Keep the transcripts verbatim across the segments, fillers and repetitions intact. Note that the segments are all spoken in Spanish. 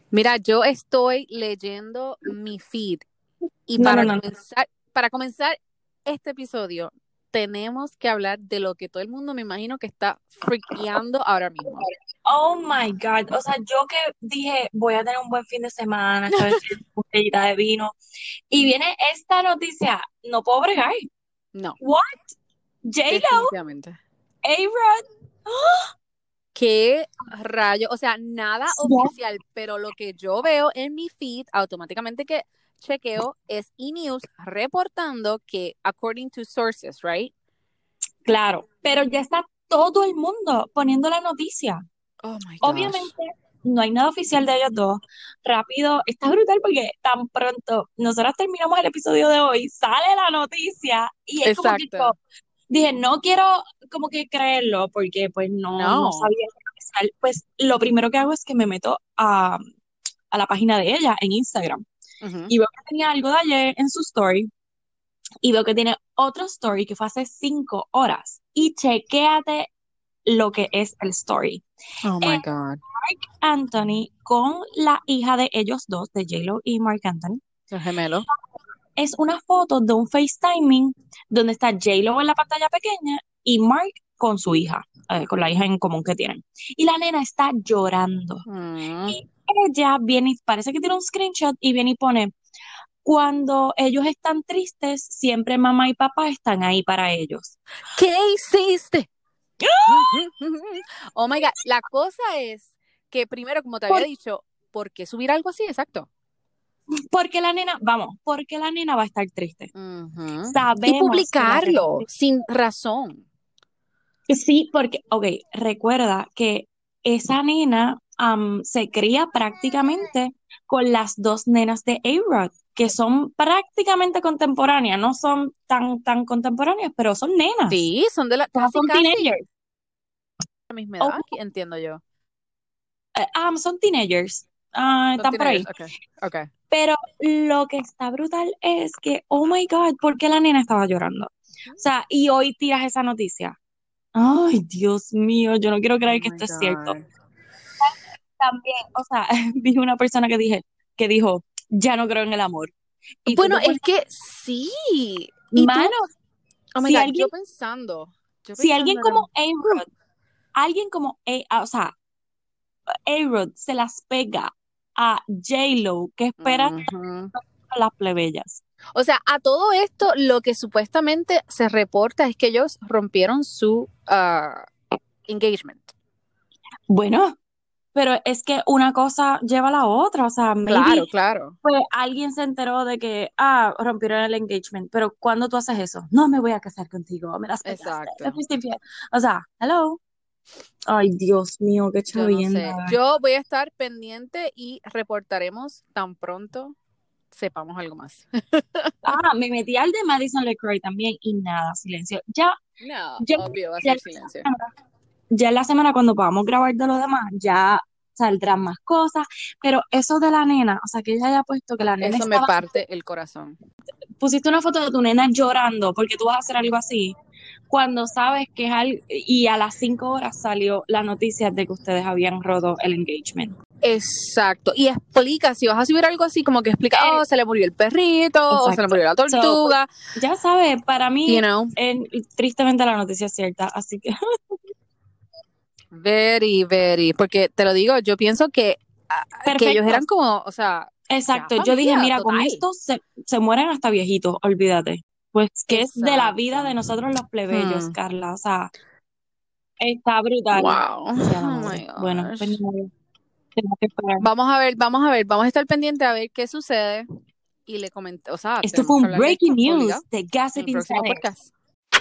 Mira, yo estoy leyendo mi feed y No, no, para no, no. comenzar, para comenzar este episodio tenemos que hablar de lo que todo el mundo me imagino que está freakeando ahora mismo. Oh my God. O sea, yo que dije, voy a tener un buen fin de semana, esta vez una botellita de vino, y viene esta noticia, no puedo bregar. No, What? J-Lo, definitivamente. A-Rod. ¿Qué rayo? O sea, nada Ya. oficial, pero lo que yo veo en mi feed, automáticamente que chequeo, es E! News reportando que, according to sources, right? Claro, pero ya está todo el mundo poniendo la noticia. Oh my gosh. Obviamente, no hay nada oficial de ellos dos. Rápido, está brutal porque tan pronto nosotros terminamos el episodio de hoy, sale la noticia y es como que yo Exacto. dije, no quiero como que creerlo porque pues no, no No. sabía qué pasar. Pues lo primero que hago es que me meto a, a la página de ella en Instagram Ujú. y veo que tenía algo de ayer en su story y veo que tiene otro story que fue hace cinco horas y chequéate lo que es el story. Oh Es my God. Anthony con la hija de ellos dos, de J-Lo y Mark Anthony. Los gemelos. Es una foto de un FaceTiming donde está J-Lo en la pantalla pequeña y Mark con su hija, eh, con la hija en común que tienen. Y la nena está llorando. Mm. Y ella viene y parece que tiene un screenshot y viene y pone, cuando ellos están tristes, siempre mamá y papá están ahí para ellos. ¿Qué hiciste? Oh my God. La cosa es que primero, como te había ¿Por, dicho, ¿por qué subir algo así? Exacto. porque la nena, vamos, porque la nena va a estar triste. Ujú. Y Sabemos que la nena publicarlo sin razón. sí, porque, ok, recuerda que esa nena am, se cría prácticamente con las dos nenas de A-Rod, que son prácticamente contemporáneas, no son tan, tan contemporáneas, pero son nenas, Sí, son de la todas casi, son casi teenagers. la misma O, edad, que entiendo yo. eh, am, son teenagers, ah, Son están por teenagers, ahí. ok, ok. Pero lo que está brutal es que, oh my God, ¿por qué la nena estaba llorando? O sea, y hoy tiras esa noticia. Ay, Dios mío, yo no quiero Oh creer que my esto es cierto. God. También, o sea, vi una persona que dije, que dijo, ya no creo en el amor. Y tú Bueno, te es pones, que sí. Y tú, mano, oh my si God, alguien, yo pensando, yo si alguien pensando que, como uh, A-Rod, alguien como A, ah, o sea, A-Rod se las pega a J-Lo, ¿qué esperan ujú. las plebeyas? O sea, a todo esto, lo que supuestamente se reporta es que ellos rompieron su ah, engagement. Bueno, pero es que una cosa lleva a la otra, o sea, maybe Claro, claro. pues alguien se enteró de que, ah, rompieron el engagement, pero cuando tú haces eso, no me voy a casar contigo, me las pegaste, me Exacto. fuiste infiel. O sea, hello. Ay, Dios mío, qué Yo no chavienda. sé. Yo voy a estar pendiente y reportaremos tan pronto sepamos algo más. Ah, me metí al de Madison LeCroy también y nada, silencio. Ya, No, ya, obvio, va a ya, ser en la silencio. semana, ya en la semana cuando podamos grabar de lo demás, ya saldrán más cosas, pero eso de la nena, o sea, que ella haya puesto que la nena Eso me estaba, parte el corazón. pusiste una foto de tu nena llorando porque tú vas a hacer algo así, cuando sabes que es algo, y a las cinco horas salió la noticia de que ustedes habían roto el engagement. Exacto. Y explica, si vas a subir algo así, como que explica, Eh, oh, se le murió el perrito, o se le exacto. murió la So, pues, tortuga, ya sabes, para you mí, know. eh, tristemente la noticia es cierta, así que Very, very. Porque te lo digo, yo pienso que, ah, que ellos perfecto. eran como, o sea, ya Exacto, yo dije, familia, mira, con total. esto se, se mueren hasta viejitos, olvídate. Pues que es de la vida Exacto. de nosotros los plebeyos, Hmm. Carla, o sea, está brutal. Wow. Sea la Oh madre. my Bueno, pues ni gosh. modo, tengo que esperar. Vamos a ver, vamos a ver, vamos a estar pendientes a ver qué sucede y le comenté, o sea, Esto fue tenemos que un hablar de breaking esto, obligado, news de en el Gossiping próximo Center. podcast.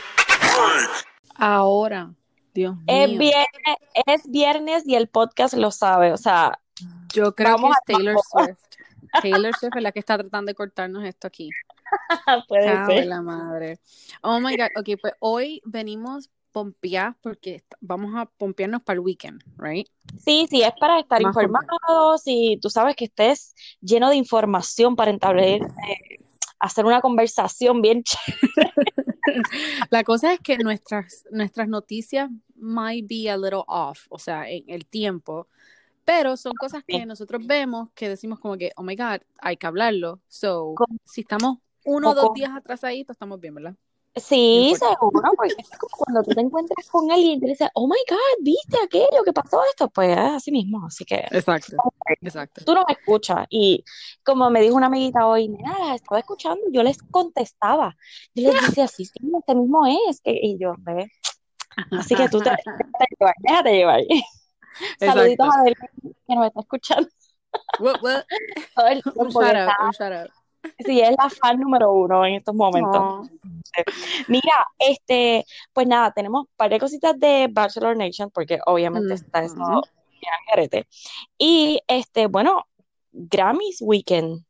Ahora, Dios Es mío, viernes, es viernes y el podcast lo sabe, o sea, yo creo que vamos es al Taylor mambo. Swift. Taylor Swift es la que está tratando de cortarnos esto aquí. Puede Cabe ser. la madre. Oh my God. Ok, pues hoy venimos pompeadas porque est- vamos a pompearnos para el weekend, right? Sí, sí, es para estar Más pompeadas. informados y tú sabes que estés lleno de información para entablar, eh, hacer una conversación bien chévere. La cosa es que nuestras, nuestras noticias might be a little off, o sea, en el tiempo, Pero son cosas que nosotros vemos que decimos como que, oh my God, hay que hablarlo. So, Como, si estamos uno o dos como- días atrasaditos, estamos bien, ¿verdad? No sí, importa. seguro, porque es como cuando tú te encuentras con alguien y te dice, oh my God, ¿viste aquello que pasó esto? Pues es así mismo, así que Exacto, exacto. tú no me escuchas. Y como me dijo una amiguita hoy, nena, las estaba escuchando, yo les contestaba. Yo les decía, sí, sí, este mismo es. que- Y yo, ve. Así que tú te, déjate llevar, déjate llevar. Saluditos Exacto. a Belén, que nos está escuchando What, what? todo el Un tiempo, que shout está, out, un shout out. sí, es la fan número uno en estos momentos. Aw. Mira, este, pues nada, tenemos un par de cositas de Bachelor Nation, porque obviamente está eso Ujú. bien al garete. Y este, bueno, Grammys Weekend.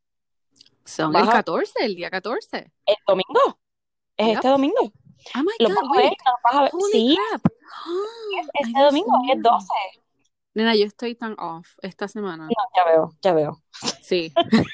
Son ¿Vas el a catorce, el día catorce. el domingo? ¿Es Yep. este domingo? Oh my ¿Los vas God, a ver? wait. ¿No los vas a ver? Holy Sí, crap. Ay, este Dios domingo es mío. doce. Nena, yo estoy tan off esta semana. No, ya veo, ya veo. Sí.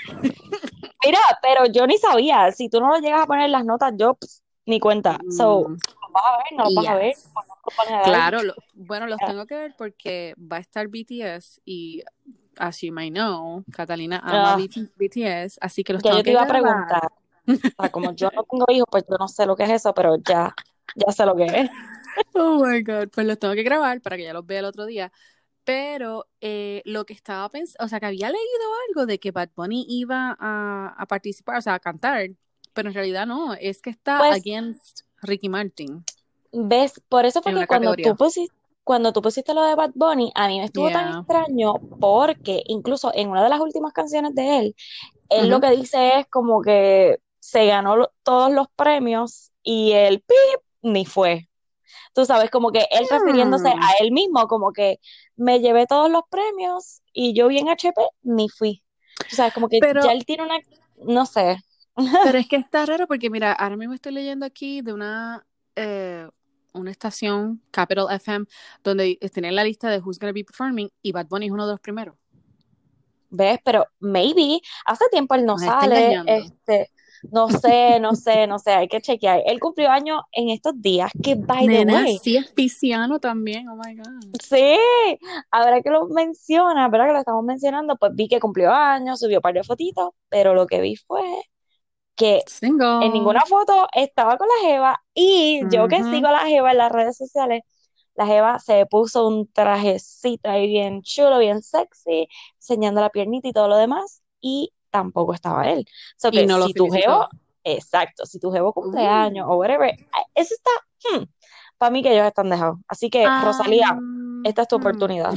Mira, pero yo ni sabía. Si tú no lo llegas a poner en las notas, yo pss, ni cuenta. So, Mm, ¿los vas a ver? ¿No los vas a ver? yes. ¿O no los van a dar? Claro, lo- bueno, los tengo que ver porque va a estar B T S y, as you may know, Catalina ama Ah, B T B T S, así que los ya tengo yo te que iba a grabar. preguntar. O sea, como yo no tengo hijos, pues yo no sé lo que es eso, pero ya, ya sé lo que es. Oh my God, pues los tengo que grabar para que ya los vea el otro día. Pero eh, lo que estaba pensando, o sea, que había leído algo de que Bad Bunny iba a, a participar, o sea, a cantar, pero en realidad no, es que está Pues, against Ricky Martin ves, por eso fue en que una cuando tú categoría. pusiste, cuando tú pusiste lo de Bad Bunny, a mí me estuvo tan Yeah. extraño porque incluso en una de las últimas canciones de él, él lo Ujú. que dice es como que se ganó lo- todos los premios y el pip ni fue. Tú sabes, como que él refiriéndose a Hmm. él mismo, como que me llevé todos los premios y yo bien H P ni fui. Tú sabes, como que ya Pero, él tiene una, no sé. pero es que está raro porque, mira, ahora mismo estoy leyendo aquí de una, eh, una estación, Capital F M, donde tienen la lista de Who's Gonna Be Performing y Bad Bunny es uno de los primeros. ¿Ves? Pero maybe hace tiempo él no Nos está sale, engañando. este, no sé, no sé, no sé, hay que chequear. Él cumplió años en estos días, que by the Nena, way, sí es pisciano también, oh my God. sí, ahora que lo menciona, ¿verdad? Que lo estamos mencionando, pues vi que cumplió años, subió un par de fotitos, pero lo que vi fue que en Single. ninguna foto estaba con la jeva y yo que Ujú. sigo a la jeva en las redes sociales, la jeva se puso un trajecito ahí bien chulo, bien sexy, enseñando la piernita y todo lo demás y tampoco estaba él. So Y que no lo si tu jevo, felicitó. exacto, si tu jevo cumpleaños o Uh. whatever, eso está, para mí que ellos están dejados. Así que Rosalía, Um, esta es tu hmm. oportunidad.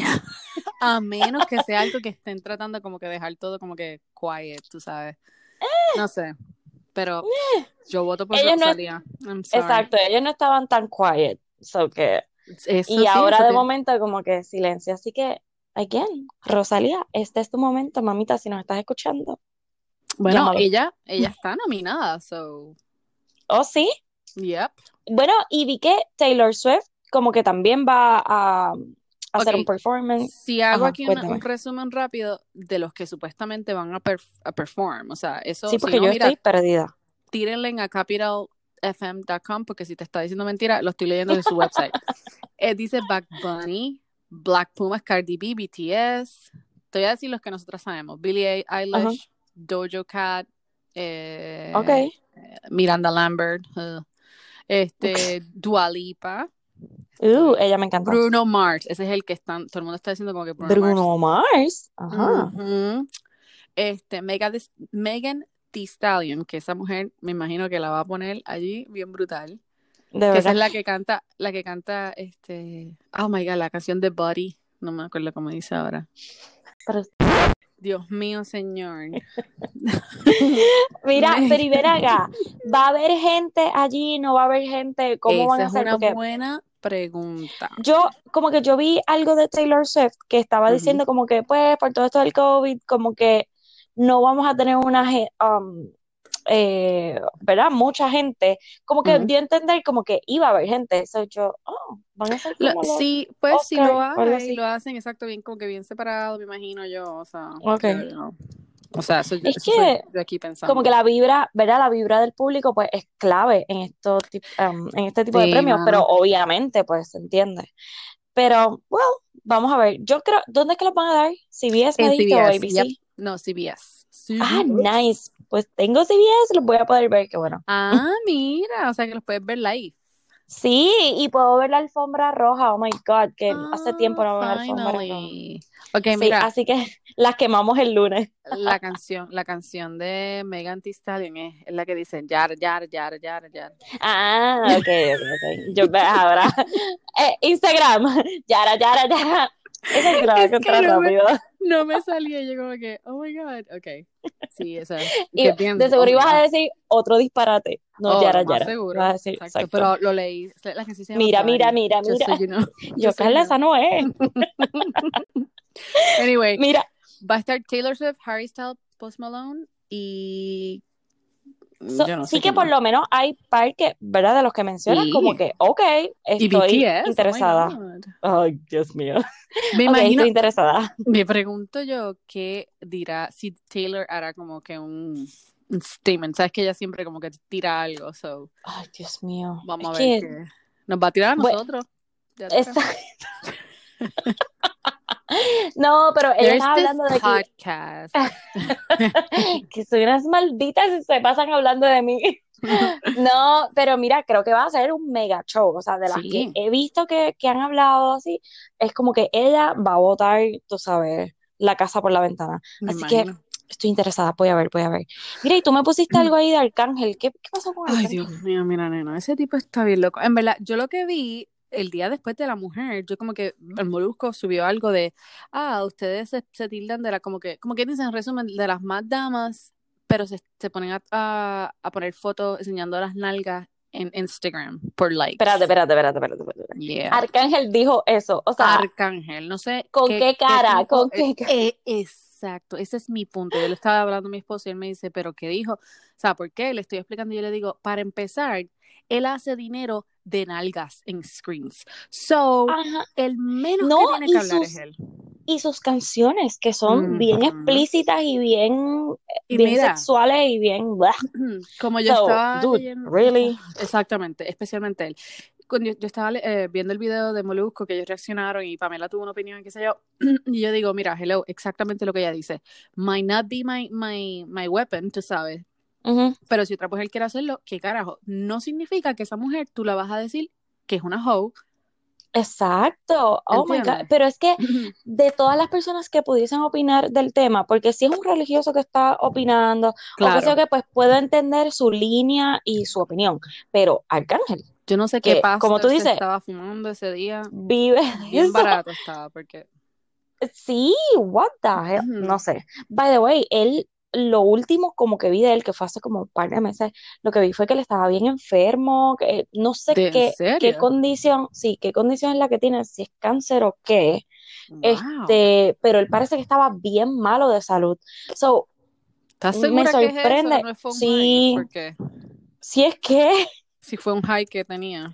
A menos que sea algo que estén tratando como que dejar todo como que quiet, tú sabes. No sé, pero yo voto por Ellos no, Rosalía. I'm sorry. exacto, ellos no estaban tan quiet, so que Eso y sí, ahora eso de tiene. momento como que silencio. Así que, again, Rosalía, este es tu momento, mamita, si nos estás escuchando, Bueno, llámalo. ella, ella está nominada, so, Oh, sí. yep. Bueno, y vi que Taylor Swift como que también va a, a Ok, hacer un performance. si hago Ajá, aquí una- un cuéntame. resumen rápido de los que supuestamente van a, perf- a perform, o sea, Sí, eso, si porque no, yo mira, estoy perdida. tírenle a capital f m punto com porque si te está diciendo mentira, lo estoy leyendo de su website. Eh, dice Bad Bunny, Black Pumas, Cardi B, B T S. Te voy a decir los que nosotros sabemos. Billie Ajá, Eilish, Doja Cat, ok. eh, Miranda Lambert, uh, este, Dua Lipa, Uh, estoy, ella me encanta. Bruno Mars, ese es el que están, todo el mundo está diciendo como que Bruno Mars. Bruno Mars. Ajá. Ujú. Este, Mega Thee- Megan Thee Stallion, que esa mujer me imagino que la va a poner allí bien brutal. De Que esa verdad. es la que canta, la que canta, este, oh my God, la canción de Buddy, no me acuerdo cómo dice ahora. Pero Dios mío, señor. mira, pero y ven Megan. acá, ¿va a haber gente allí? ¿No va a haber gente? ¿Cómo van Esa a es hacer? una Porque buena pregunta. yo, como que yo vi algo de Taylor Swift que estaba Ujú. diciendo como que, pues, por todo esto del COVID, como que no vamos a tener una, ge- um, eh, ¿verdad? Mucha gente. Como que Ujú. dio a entender como que iba a haber gente. So yo, oh, van a ser Lo- como los sí, pues si Oscar lo o algo hay, así. lo hacen exacto bien, como que bien separado, me imagino yo, o sea, creo Ok. yo. O sea, eso, yo- Es eso soy que yo aquí como que pensando. la vibra, ¿verdad? La vibra del público, pues, es clave en esto, tip- um, en este tipo de Sí, premios, pero mano. obviamente, pues, se entiende. Pero, well, vamos a ver. Yo creo, ¿dónde es que los van a dar? ¿C B S me En dijiste o C B S, yep. A B C? No, C B S. Ah, C B S. nice. Pues tengo C B S, los voy a poder ver, qué bueno. Ah, mira, o sea que los puedes ver live. Sí, y puedo ver la alfombra roja. Oh my God, que hace tiempo Ah, no veo la alfombra roja. finally. Ok, Sí, mira, así que las quemamos el lunes. la canción, la canción de Megan Thee Stallion es, es la que dice yar, yar, yar, yar, yar. Ah, ok, ok, ok. Yo ve ahora. Eh, Instagram. Yara, yara, yara. Esa sí la voy a Es que encontrar no me, rápido. no me salía, yo como que, oh my God, ok. Sí, esa, Y que bien, de oh seguro my ibas a God. decir otro disparate. No, Oh, lo yara, más yara. Ibas seguro, a decir, exacto, exacto. pero lo leí, la que sí se llama Mira, mira, Body, mira, just mira. so you know, Yo, just so you Carla, know. esa no es. Anyway, Mira, va a estar Taylor Swift, Harry Styles, Post Malone y so- yo no sí sé que quién por más. lo menos hay par que, ¿verdad? De los que mencionas, como Sí, que, ok, y estoy B T S, oh my interesada. God. Ay, Dios mío. Me Ok, imagino, estoy interesada. me pregunto yo qué dirá si Taylor hará como que un, un statement. Sabes que ella siempre como que tira algo, so Ay, Dios mío. vamos Es a ver que, qué nos va a tirar a bueno, nosotros. Ya toca. esa- no, pero ella There's estaba this hablando de que, podcast. que soy unas malditas y se pasan hablando de mí. No, pero mira, creo que va a ser un mega show, o sea, de las que Sí, he visto que, que han hablado así, es como que ella va a botar, tú sabes, la casa por la ventana. me Así que imagino. estoy interesada, voy a ver, voy a ver. Mira, y tú me pusiste algo ahí de Arcángel, ¿qué, qué pasó con Ay, Dios Arcángel? mío, mira, nena, ese tipo está bien loco. En verdad, yo lo que vi el día después de la mujer, yo como que el Molusco subió algo de, ah, ustedes se, se tildan de la, como que, como que dicen, en resumen, de las más damas, pero se, se ponen a, a, a poner fotos enseñando las nalgas en Instagram por likes. Espérate, espérate, espérate, espérate, espérate. Yeah. Arcángel dijo eso, o sea, Arcángel, no sé ¿con qué, qué qué cara? tipo, ¿Con eh, qué cara? eh, exacto, ese es mi punto. Yo le estaba hablando a mi esposo y él me dice, pero ¿qué dijo? O sea, ¿por qué? Le estoy explicando y yo le digo, para empezar, él hace dinero de nalgas en screens. So, Ajá, el menos no, que tiene que y hablar es sus él. y sus canciones que son bien Ujú. explícitas y bien, Y bien mira, sexuales y bien blah. como yo So, estaba dude, leyendo, yo estaba, really? exactamente, especialmente él. Cuando yo, yo estaba eh, viendo el video de Molusco, que ellos reaccionaron y Pamela tuvo una opinión, qué sé yo, y yo digo, mira, hello, exactamente lo que ella dice. Might not be my, my, my weapon, tú sabes, Ujú. pero si otra mujer quiere hacerlo, ¿qué carajo? No significa que esa mujer tú la vas a decir que es una hoe, Exacto. Oh my God. ¿entiendes? Pero es que de todas las personas que pudiesen opinar del tema, porque si es un religioso que está opinando o qué sé yo Claro, qué, pues puedo entender su línea y su opinión. Pero Arcángel, yo no sé qué que como tú pastor se dices, estaba fumando ese día, vive de bien eso. barato estaba, porque... Sí, what the hell, no sé. By the way, él, lo último como que vi de él, que fue hace como un par de meses, lo que vi fue que él estaba bien enfermo, que no sé ¿De en qué, qué serio? condición, sí, qué condición es la que tiene, si es cáncer o qué, Wow. este, pero él parece que estaba bien malo de salud. So, ¿Estás me segura que es eso, que sorprende, no fue un high? sí, Porque si es que, si fue un high que tenía.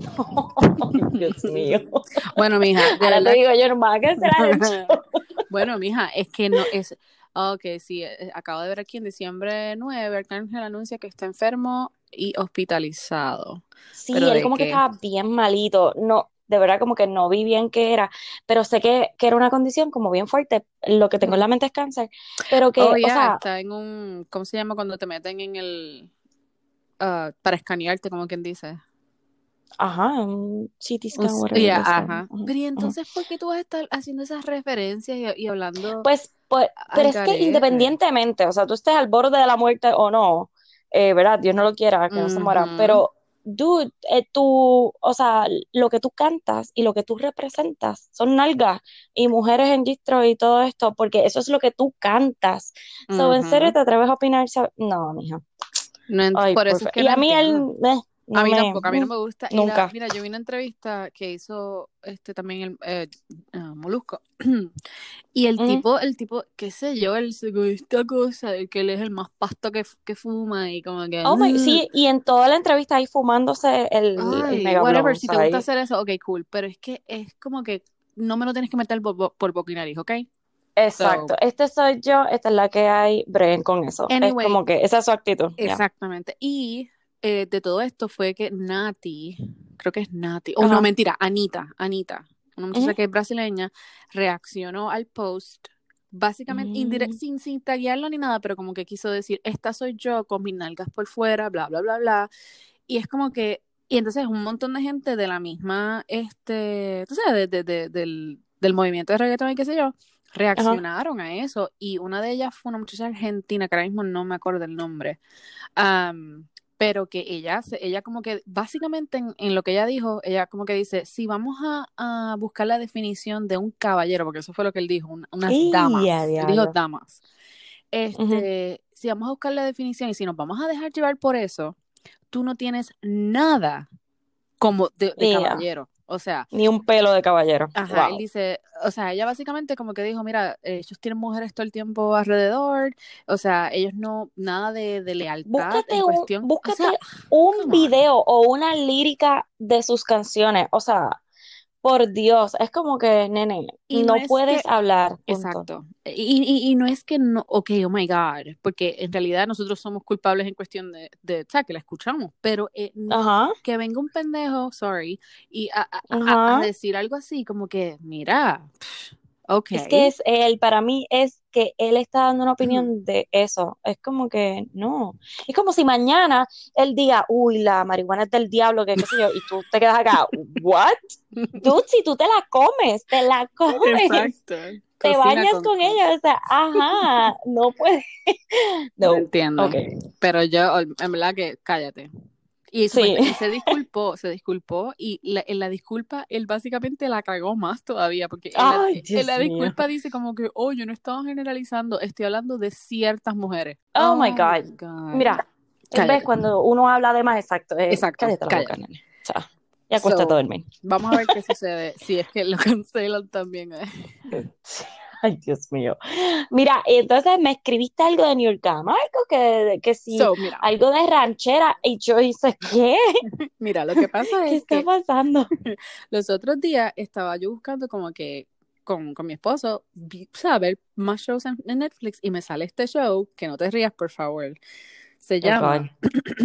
Ay, Dios mío. Bueno, mija, de Ahora te verdad. digo yo, nomás que será el show. Bueno, mija, es que no es. Ok, sí, eh, acabo de ver aquí en diciembre nueve, Arcángel anuncia que está enfermo y hospitalizado. Sí, ¿Pero él de como que qué? estaba bien malito, no, de verdad como que no vi bien qué era, pero sé que, que era una condición como bien fuerte, lo que tengo en Hmm. la mente es cáncer, pero Oh, que, o ya, sea, está en un. ¿Cómo se llama cuando te meten en el. ah, para escanearte, como quien dice? ajá, un C T Un scan, s- whatever Ya, they say. ajá. Ujú, Pero ¿y ujú. entonces por qué tú vas a estar haciendo esas referencias y, y hablando Pues, pues, pero al es que garete? independientemente, o sea, tú estés al borde de la muerte o no, eh, ¿verdad? Dios no lo quiera, que no se muera, Ujú. pero, dude, eh, tú, o sea, lo que tú cantas y lo que tú representas son nalgas y mujeres en distro y todo esto, porque eso es lo que tú cantas. So, ¿en serio Ujú. te atreves a opinar? So- No, mija. No ent- Ay, por por eso es favor. que Y no a mí entiendo. él, eh, A no mí me, tampoco, a mí no mm, me gusta. Y la, nunca. mira, yo vi una entrevista que hizo este también el eh, ah, Molusco. Y el Mm. tipo, el tipo, qué sé yo, él se con esta cosa de que él es el más pasto que, f- que fuma y como que, Oh my, "Ugh". sí, y en toda la entrevista ahí fumándose el, el Ay, mega blunt, whatever, o si te sea, gusta ahí. hacer eso, ok, cool. Pero es que es como que no me lo tienes que meter por, bo- por boca y nariz, ¿ok? So, Exacto, este soy yo, esta es la que hay, breguen con eso. Es anyway, como que esa es su actitud, ya. exactamente. Y eh, de todo esto fue que Nati, creo que es Nati, o no, Ajá. mentira, Anita, Anita. una muchacha Ujú. que es brasileña, reaccionó al post, básicamente, indirect, Mm. sin, sin taguearlo ni nada, pero como que quiso decir, esta soy yo con mis nalgas por fuera, bla, bla, bla, bla. Y es como que, y entonces un montón de gente de la misma, este, tú sabes, de, de- de- del, del movimiento de reggaetón y qué sé yo, Ajá. reaccionaron a eso. Y una de ellas fue una muchacha argentina, que ahora mismo no me acuerdo el nombre. Am, pero que ella, se- ella como que, básicamente en, en lo que ella dijo, ella como que dice, si vamos a, a buscar la definición de un caballero, porque eso fue lo que él dijo, un- unas Y a damas, él dijo diablo. damas, Ujú. este, si vamos a buscar la definición y si nos vamos a dejar llevar por eso, tú no tienes nada como de, de Yeah. caballero, o sea, Ni un pelo de caballero. ajá, él Wow. dice, o sea, ella básicamente como que dijo, mira, eh, ellos tienen mujeres todo el tiempo alrededor, o sea, ellos no, nada de, de lealtad en Búscate un, cuestión, o sea, búscate un come on. video o una lírica de sus canciones. O sea, por Dios, es como que, nene, Y no no es que, puedes hablar, punto. exacto, y, y, y no es que no, ok, oh my God, porque en realidad nosotros somos culpables en cuestión de, de o sea, que la escuchamos, pero eh, Ajá, que venga un pendejo, sorry, y a, a, a, a ajá. decir algo así, como que, mira, pff, ok. Es que es él, para mí es que él está dando una opinión de eso. Es como que no. Es como si mañana él diga, uy, la marihuana es del diablo, que qué sé yo, y tú te quedas acá, ¿what? Dude, si tú te la comes, te la comes, Exacto. te Cocina bañas con con Coach. ella, o sea, ajá, no puedes. Te No, entiendo. ok, Pero yo, en verdad que cállate. Y, sí. supuesta- y se disculpó, se disculpó y la, en la disculpa él básicamente la cagó más todavía porque en la, Ay, en la Dios mío. disculpa dice como que, oh, yo no estaba generalizando, estoy hablando de ciertas mujeres. Oh my Oh God. my God. Mira, ves Cállate. cuando uno habla de más exacto, eh, Exacto, cállate la boca, cállate. nene. O sea, ya acuéstate a So, dormir. vamos a ver qué sucede si es que lo cancelan también. eh. Ay, Dios mío. Mira, entonces me escribiste algo de New York, algo que, que si, So, mira, algo de ranchera, y yo hice, ¿qué? mira, lo que pasa ¿Qué es está que pasando? los otros días estaba yo buscando como que con, con mi esposo, vi- o sea, ver más shows en, en Netflix y me sale este show, que no te rías, por favor. Se Oh, God. llama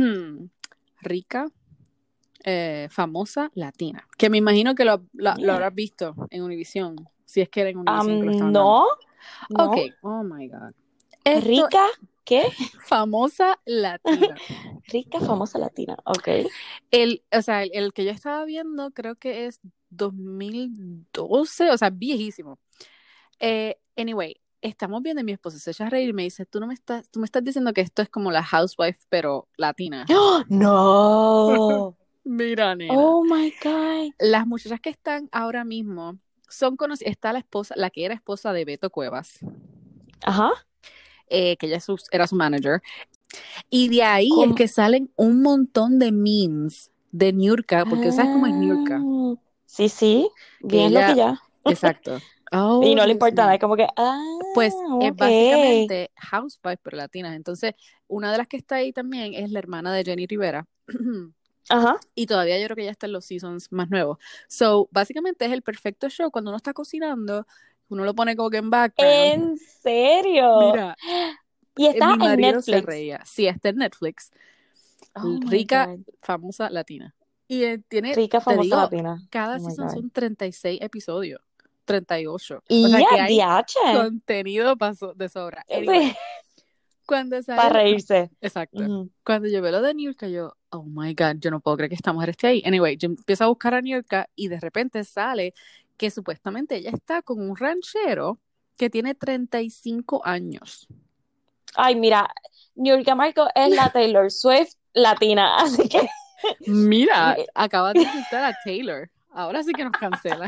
Rica, eh, Famosa Latina, que me imagino que lo, lo, lo Yeah. habrás visto en Univision, si es que era en Univision que lo Um, estaban dando. no, Ok, no. oh my God. Esto, Rica, ¿qué? Famosa Latina. Rica, famosa latina. Ok. El, o sea, el, el que yo estaba viendo creo que es dos mil doce, o sea, viejísimo. Eh, anyway, estamos viendo y mi esposo se echa a reír y me dice, tú no me estás, tú me estás diciendo que esto es como la Housewife, pero latina. ¡Oh, no! Mira, nena, Oh my God. las muchachas que están ahora mismo son conocidas, está la esposa, la que era esposa de Beto Cuevas, Ajá. eh, que ella es su- era su manager, y de ahí es ¿Cómo? que salen un montón de memes de Niurka, porque ¿sabes cómo es Niurka? Ah, sí, sí. Que Bien lo que ella, ya. exacto. Y Oh, no le Dios importa nada. mío. Es como que, ah, Pues es ok. básicamente Housewives, pero latinas. Entonces, una de las que está ahí también es la hermana de Jenny Rivera. Ajá. Y todavía yo creo que ya está en los seasons más nuevos. So, básicamente es el perfecto show cuando uno está cocinando, uno lo pone como que en background. ¿En serio? Mira, Y eh, está mi en marido se Netflix. reía. Sí, está en Netflix. Oh my Rica, God. famosa latina. Y eh, tiene, Rica, te famosa digo, latina. cada Oh my season God. son treinta y seis episodios. Treinta y ocho. O Y sea ya, que hay D H. contenido paso de sobra. Sí. Anyway, cuando Para sale, reírse. exacto, Ujú. cuando yo veo lo de Niurka, yo, oh my God, yo no puedo creer que esta mujer esté ahí. Anyway, yo empiezo a buscar a Niurka y de repente sale que supuestamente ella está con un ranchero que tiene treinta y cinco años. Ay, mira, New York Marco es la Taylor Swift latina, así que Mira, acabas de insultar a Taylor. Ahora sí que nos cancelan.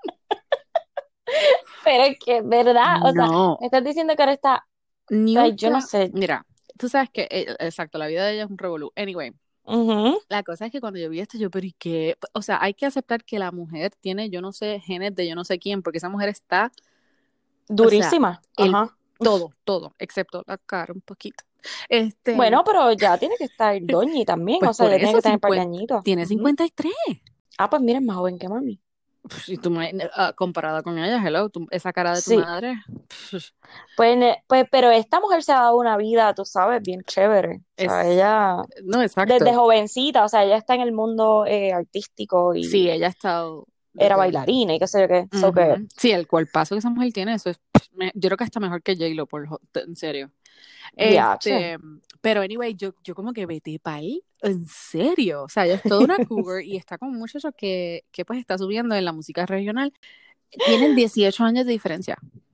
pero es que, ¿verdad? O sea, No, me estás diciendo que ahora está, ay, yo no Niurka, sé. mira, tú sabes que, eh, exacto, la vida de ella es un revolú. Anyway, Ujú. la cosa es que cuando yo vi esto, yo, pero ¿y qué? O sea, hay que aceptar que la mujer tiene, yo no sé, genes de yo no sé quién, porque esa mujer está, o sea, Durísima. el Ajá. todo, todo, excepto la cara un poquito. Este, Bueno, pero ya tiene que estar Doñi también, pues o sea, por ya tiene eso que tener un par de cincuenta añitos. tiene Ujú. cincuenta y tres. Ah, pues mira, es más joven que mami. Y tú, me- ah, comparada con ella, hello, tú- esa cara de tu Sí, madre. pues, ne- pues, pero esta mujer se ha dado una vida, tú sabes, bien chévere. O sea, Es, ella no, desde exacto. jovencita, o sea, ella está en el mundo eh, artístico Sí, y ella ha estado. era desde bailarina y qué sé yo qué. So que, Ujú. Sí, el cuerpazo que esa mujer tiene, eso es, me- yo creo que hasta mejor que J-Lo, por, jo- en serio. diache. Este, pero anyway, yo, yo como que vete pa'l, en serio. O sea, ella es toda una cougar y está con un muchacho que, que pues está subiendo en la música regional. Tienen dieciocho años de diferencia.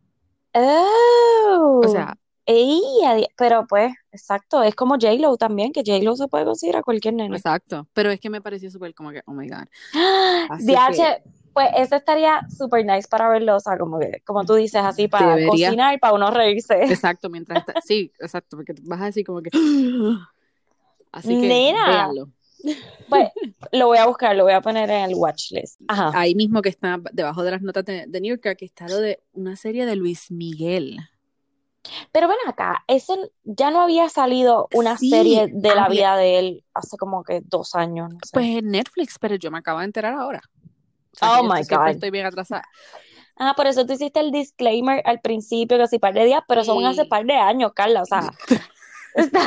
O Oh, sea, ey, adi- pero pues, exacto, es como J-Lo también, que J-Lo se puede conseguir a cualquier nene. exacto. Pero es que me pareció súper como que, oh my God. ¡Ah! Así que D H, pues eso estaría súper nice para verlo, o sea, como que, como tú dices, así para debería, cocinar, para uno reírse. exacto, mientras está, sí, exacto, porque vas a decir como que, así que Nena, véanlo. pues lo voy a buscar, lo voy a poner en el watch list. Ajá. Ahí mismo que está debajo de las notas de, de New York, que está lo de una serie de Luis Miguel. Pero ven acá, eso ya no había salido una Sí, serie de la había, vida de él hace como que dos años, no sé. pues en Netflix, pero yo me acabo de enterar ahora. O sea que Oh yo my estoy- siempre God. estoy bien atrasada. Ah, por eso tú hiciste el disclaimer al principio, que así par de días, pero son hace Sí. par de años, Carla, o sea, está,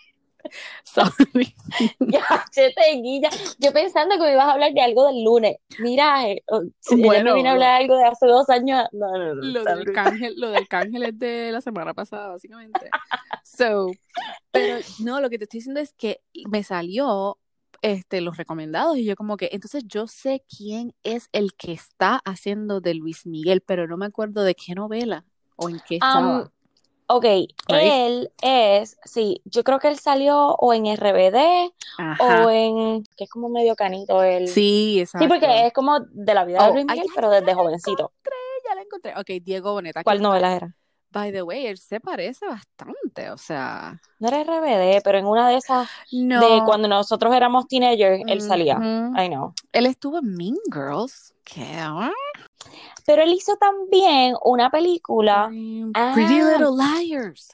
Sorry. ya, se te guilla. Yo pensando que me ibas a hablar de algo del lunes. Mira, eh, oh, si ella me viene Bueno, a lo, hablar algo de hace dos años. No, no, no, lo está del brutal. cángel, lo del cángel es de la semana pasada, básicamente. So, pero no, lo que te estoy diciendo es que me salió este los recomendados y yo como que, entonces yo sé quién es el que está haciendo de Luis Miguel, pero no me acuerdo de qué novela o en qué Um, estaba, ok, right? él es, sí, yo creo que él salió o en R B D o Ajá. en, que es como medio canito él. Sí, Sí, porque exacto. es como de la vida de Oh, Luis ay, Miguel, ya, ya, pero ya desde la jovencito. encontré, ya la encontré. Ok, Diego Boneta, que ¿Cuál by, novela era? by the way, él se parece bastante, o sea, No era R B D, pero en una de esas de no. cuando nosotros éramos teenagers, él salía. Ujú. I know. Él estuvo en Mean Girls. ¿Qué? Pero él hizo también una película. Mm, Pretty Ah, Little Liars.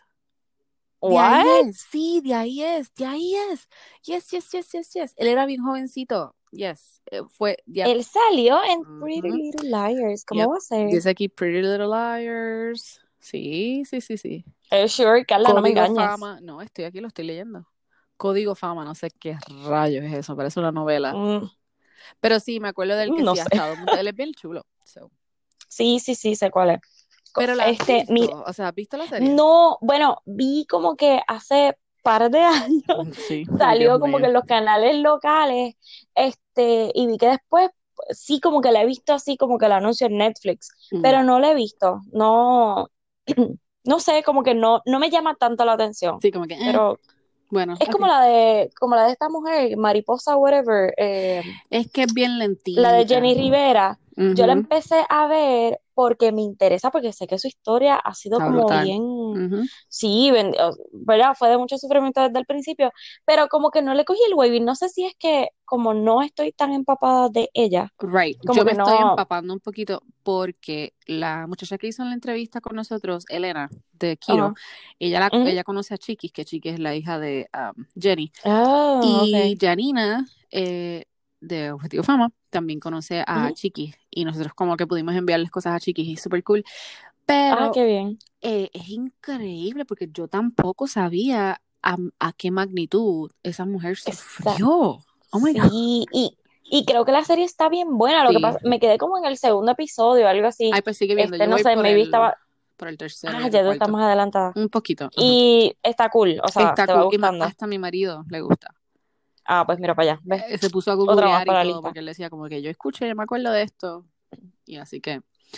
De ahí ¿what? es, sí, de ahí es, de ahí es. Yes, yes, yes, yes, yes. Él era bien jovencito. Yes, eh, fue, yep. Él salió en Pretty Ujú, Little Liars. ¿Cómo yep. va a ser? Dice aquí Pretty Little Liars. Sí, sí, sí, sí. Eh, sure, Carla, no me Código engañes. Fama. No, estoy aquí, lo estoy leyendo. Código Fama, no sé qué rayos es eso, parece una novela. Mm, Pero sí, me acuerdo del que no sí ha sé. estado. Él es bien chulo. So. Sí, sí, sí, sé cuál es. Co- Pero la has Este, mira, visto, o sea, ¿has visto la serie? no, bueno, vi como que hace par de años Sí, ay Dios salió como que mío. en los canales locales, este, y vi que después sí como que la he visto así como que el anuncio en Netflix, Mm, pero no la he visto, no, no sé, como que no, no me llama tanto la atención, sí, como que, eh, pero bueno, es ok. como la de, como la de esta mujer, Mariposa, whatever, eh, Es que es bien la de lentita. Jenny Rivera. Yo la Ujú, empecé a ver porque me interesa, porque sé que su historia ha sido está como brutal. bien, Ujú. sí, ben- o- ¿verdad? Fue de mucho sufrimiento desde el principio, pero como que no le cogí el waving. No sé si es que como no estoy tan empapada de ella, Right, yo como me que estoy no. empapando un poquito porque la muchacha que hizo la entrevista con nosotros, Elena, de Kiro, Ajá. ella, la, Ujú. ella conoce a Chiquis, que Chiquis es la hija de um, Jenny. Ah, Y ok. Janina, eh, de Objetivo Fama, también conoce a Ujú. Chiquis. Y nosotros como que pudimos enviarles cosas a Chiquis y súper cool. Ah, Pero qué bien. eh, es increíble porque yo tampoco sabía a, a qué magnitud esa mujer Esa, sufrió. Oh my God. sí, y, y creo que la serie está bien buena. Lo que Sí. pasa, me quedé como en el segundo episodio, algo así. Ay, pues sigue viendo. Este, Yo no voy sé, por maybe el, estaba. por el tercero y Ah, el ya tú estás cuarto. más adelantada. Un poquito. Ajá. Y está cool, o sea, Está te va cool. Y ma- gustando. hasta a mi marido le gusta. Ah, pues mira para allá, ¿ves? Eh, se puso a Otra más googlear y para la todo lista. porque él decía como que yo escuché, yo me acuerdo de esto. Y así que.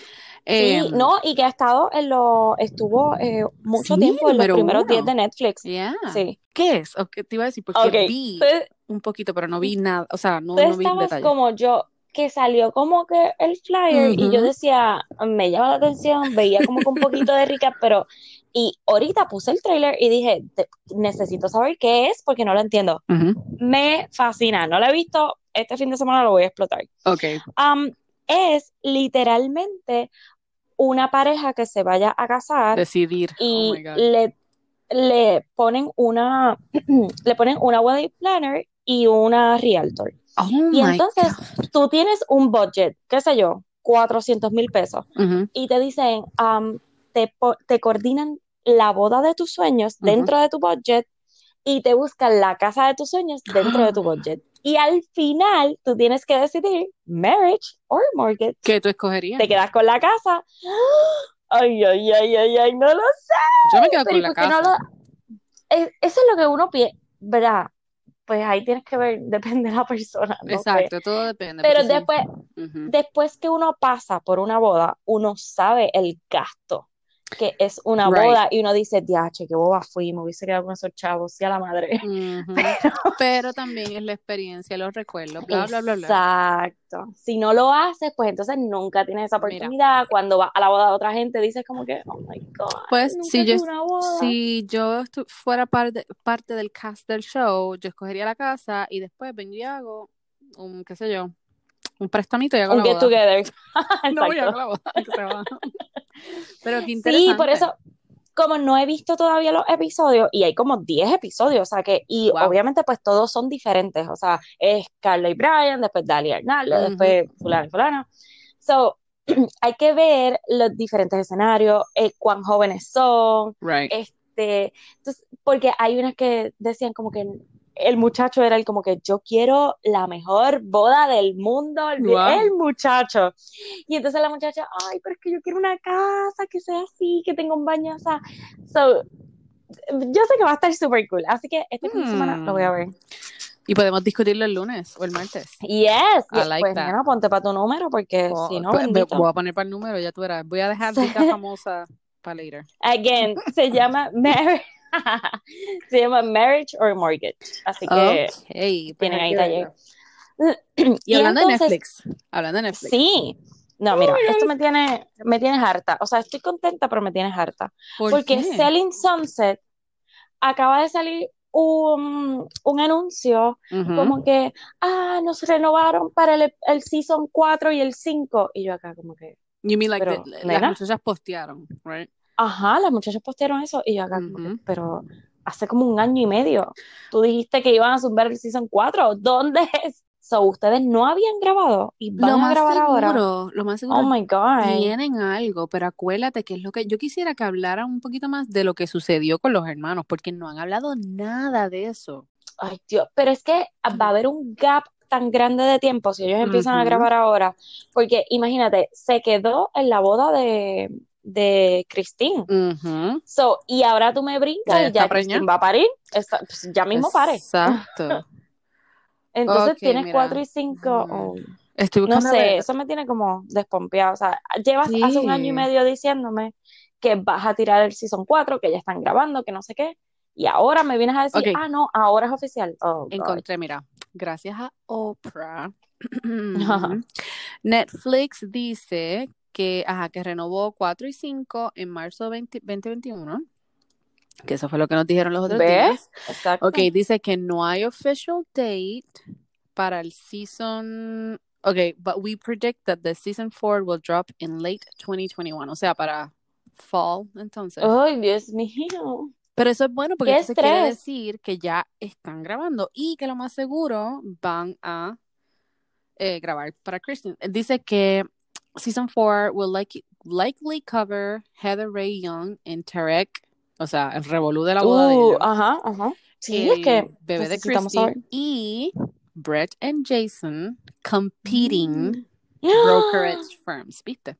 Sí, em, no, y que ha estado en lo, estuvo eh, mucho sí, tiempo en los número primeros diez uno. de Netflix. Yeah. Sí. ¿Qué es? ¿O qué te iba a decir? Porque Ok, vi entonces un poquito, pero no vi nada. O sea, tú no, no vi el estabas detalle. como yo, que salió como que el flyer y yo Ujú, decía, me llama la atención, veía como que un poquito de recap, pero, y ahorita puse el trailer y dije, "Te- necesito saber qué es porque no lo entiendo. ujú. Me fascina, no lo he visto, este fin de semana lo voy a explotar. Ok. Am, es literalmente una pareja que se vaya a casar Decidir. Oh my y God. le, le ponen una, le ponen una wedding planner y una realtor. Oh Y my entonces God. tú tienes un budget, qué sé yo, cuatrocientos mil pesos, Ujú, y te dicen, am, te, po- te coordinan la boda de tus sueños ujú. dentro de tu budget y te buscan la casa de tus sueños dentro de tu budget. Y al final tú tienes que decidir marriage or mortgage. ¿Qué tú escogerías? Te quedas con la casa. Ay, ay, ay, ay, ay, no lo sé. Yo me quedo Pero con ¿y la por qué no casa. lo...? es- Eso es lo que uno piensa, ¿verdad? Pues ahí tienes que ver, depende de la persona, no sé. Exacto, todo depende, porque Pero sí. después, Ujú. después que uno pasa por una boda, uno sabe el gasto que es una Right. boda y uno dice, diache, qué boba fui, me hubiese quedado con esos chavos, sí a la madre. Ujú. Pero, Pero también es la experiencia, los recuerdos, bla, bla, bla, bla. exacto. Si no lo haces, pues entonces nunca tienes esa Mira, oportunidad. Cuando vas a la boda de otra gente, dices como que, oh my God, pues nunca si yo, tuve una boda. si yo estu- fuera parte, parte del cast del show, yo escogería la casa y después vengo y hago un, qué sé yo, un prestamito y hago Un la get boda. together. No voy a hago Exacto. la boda, que se va. Pero qué Sí, por interesante. eso, como no he visto todavía los episodios, y hay como diez episodios, o sea que, y Wow. obviamente pues todos son diferentes, o sea, es Carla y Brian, después Dalia y Arnaldo, Ujú. después fulano y fulano. So, hay que ver los diferentes escenarios, eh, cuán jóvenes son, Right. este, entonces, porque hay unas que decían como que el muchacho era el como que yo quiero la mejor boda del mundo, el, Wow. el muchacho. Y entonces la muchacha, ay, pero es que yo quiero una casa que sea así, que tenga un baño, o sea, so, yo sé que va a estar súper cool, así que este fin de semana lo voy a Hmm. ver. Y podemos discutirlo el lunes o el martes. Yes, I yes. like Pues that. nena, ponte para tu número, porque si Oh, no, pues, me voy bendito. a poner para el número, ya tú verás. Voy a dejar dita famosa para later. Again, se llama Marriage, se llama Marriage or Mortgage, así que Ok, pues tienen hay ahí que taller. verlo. Y Y hablando de entonces, Netflix, hablando de Netflix. sí, no, Oh mira, my esto God. me tiene, me tienes harta, o sea, estoy contenta, pero me tienes harta, ¿Por porque qué? Selling Sunset acaba de salir un, un anuncio Ujú. como que, ah, nos renovaron para el, el Season cuatro y el cinco y yo acá como que, You mean like the- pero, las nena, muchachas postearon, right? ajá, las muchachas postearon eso y yo acá como que, Ujú. pero hace como un año y medio, tú dijiste que iban a zumbar el Season cuatro, ¿dónde es? So, ustedes no habían grabado y Lo van a más grabar ahora. seguro, lo más seguro Oh my God. tienen algo, pero acuérdate que es lo que yo quisiera que hablaran un poquito más de lo que sucedió con los hermanos, porque no han hablado nada de eso. Ay, Dios, pero es que va a haber un gap tan grande de tiempo si ellos empiezan a Ujú. grabar ahora, porque imagínate, se quedó en la boda de, de Christine. Ujú. So, y ahora tú me Ya, brincas ya y está ya preñada. Christine va a parir, está- pues ya mismo pare. Exacto. Entonces Ok, tienes mira. cuatro y cinco, Déjame ver. oh, Estoy no buscando a sé, ver. eso me tiene como despompeado. O sea, llevas hace un año y Sí. medio diciéndome que vas a tirar el season cuatro, que ya están grabando, que no sé qué, y ahora me vienes a decir, Ok, ah, no, ahora es oficial. Oh, God. encontré, mira. Gracias a Oprah. Netflix dice que, ajá, que renovó cuatro y cinco en marzo veinte veinte veintiuno, que eso fue lo que nos dijeron los otros ¿Ves? días. Ok, Exacto. dice que no hay official date para el season. Ok, but we predict that the season four will drop in late twenty twenty-one, o sea, para fall, entonces. Ay, Dios mío. Pero eso es bueno porque Qué entonces quiere estrés. decir que ya están grabando y que lo más seguro van a eh, grabar para Kristen. Dice que season four will like, likely cover Heather Ray Young and Tarek, o sea, el revolú de la boda de Uh, ellos, ajá, ajá. Sí, es que el bebé de necesitamos Christine saber. y Brett and Jason competing Mm. brokerage firms, ¿viste?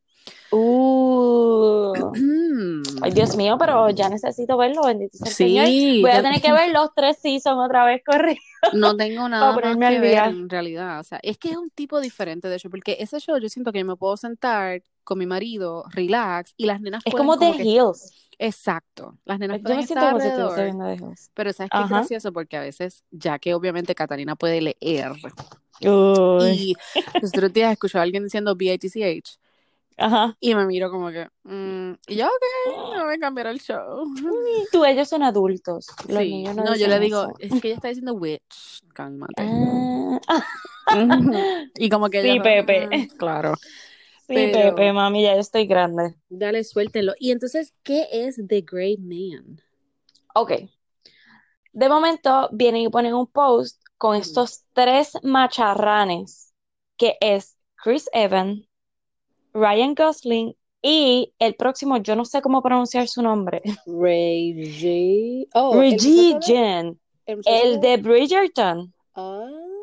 Uh. Ay, Dios mío, pero ya necesito verlo, bendito sea el Señor. Sí, Voy a yo tener que ver los tres seasons otra vez corridos no tengo para nada más ponerme que al ver día. en realidad. O sea, es que es un tipo diferente de hecho, porque ese show yo siento que yo me puedo sentar con mi marido, relax, y las nenas Es pueden como The como que, Hills. exacto, las nenas Yo pueden me siento estar como si estuviese alrededor, viendo The Hills. pero sabes que es Ajá. gracioso porque a veces, ya que obviamente Catalina puede leer, Uy. y los otros días escucho a alguien diciendo B I T C H, Ajá. y me miro como que, mm, y yo, ok, no me cambiar el show. Tú, ellos son adultos. Los Sí, niños no no, yo le dicen digo, eso. es que ella está diciendo witch, cálmate. Ah. Y como que ella, Sí, Pepe. "Mm, claro, Sí, Pepe, pero mami, ya yo estoy grande. dale, suéltelo. Y entonces, ¿qué es The Great Man? Ok. De momento vienen y ponen un post con Ujú. estos tres macharranes, que es Chris Evans, Ryan Gosling y el próximo, yo no sé cómo pronunciar su nombre, Ray J. Oh, el muchacho Reggie de. Jen, El muchacho el de. de Bridgerton. Ah,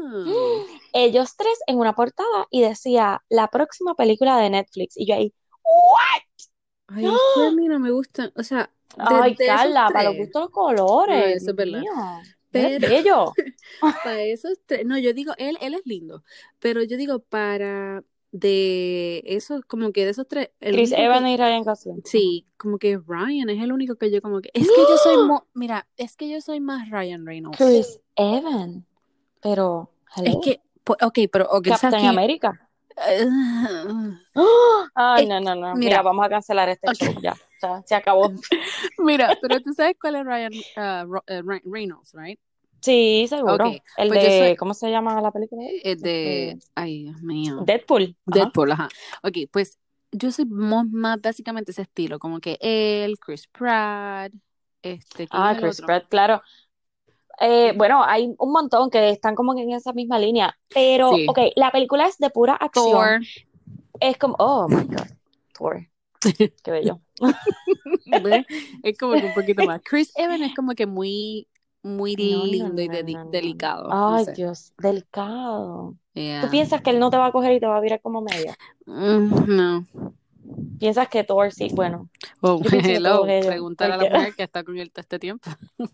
Ellos tres en una portada y decía, la próxima película de Netflix. Y yo ahí, ¿what? Ay, es que a mí no me gustan, o sea, de, Ay, de esos Carla, para los tres, gustos los no, colores, eso Dios es verdad, mío, eres pero bello. para esos tres, no, yo digo, él, él es lindo, pero yo digo, para de esos, como que de esos tres, el Chris único que, Evans y Ryan Gosling. sí, como que Ryan es el único que yo como que, es que yo soy, mo, mira, es que yo soy más Ryan Reynolds, Chris Evans, pero, es hello, que, pues, ok, pero, ok, ¿sabes Captain quién? America. Uh, Ay, es, no, no, no, mira, mira, vamos a cancelar este ok, show, ya, ya, se acabó. mira, pero tú sabes cuál es Ryan uh, Ro- uh, Ry- Reynolds, right? Sí, Ok, seguro. El pues yo soy de, ¿cómo se llama la película de él? eh, de, Este, ay, Dios mío, Deadpool. Ajá. Deadpool, ajá. Ok, pues yo soy mo- más básicamente ese estilo, como que él, Chris Pratt, este, ¿quién es Ah, el Chris otro? Pratt, claro. Eh, Eh, bueno, hay un montón que están como que en esa misma línea, pero, Sí, ok, la película es de pura acción. Thor, Es como, oh my God, Thor, qué bello. ¿ves? Es como que un poquito más. Chris Evans es como que muy, muy No, no, lindo y no, dedi- no, no, no. delicado, no Ay, sé. Dios, delicado. ¿Tú Yeah. piensas que él no te va a coger y te va a virar como media? Mm, no. ¿Piensas que Thor sí? Bueno, Oh, yo pienso que todos hello, ellos, preguntar a la porque mujer que está con él todo este tiempo.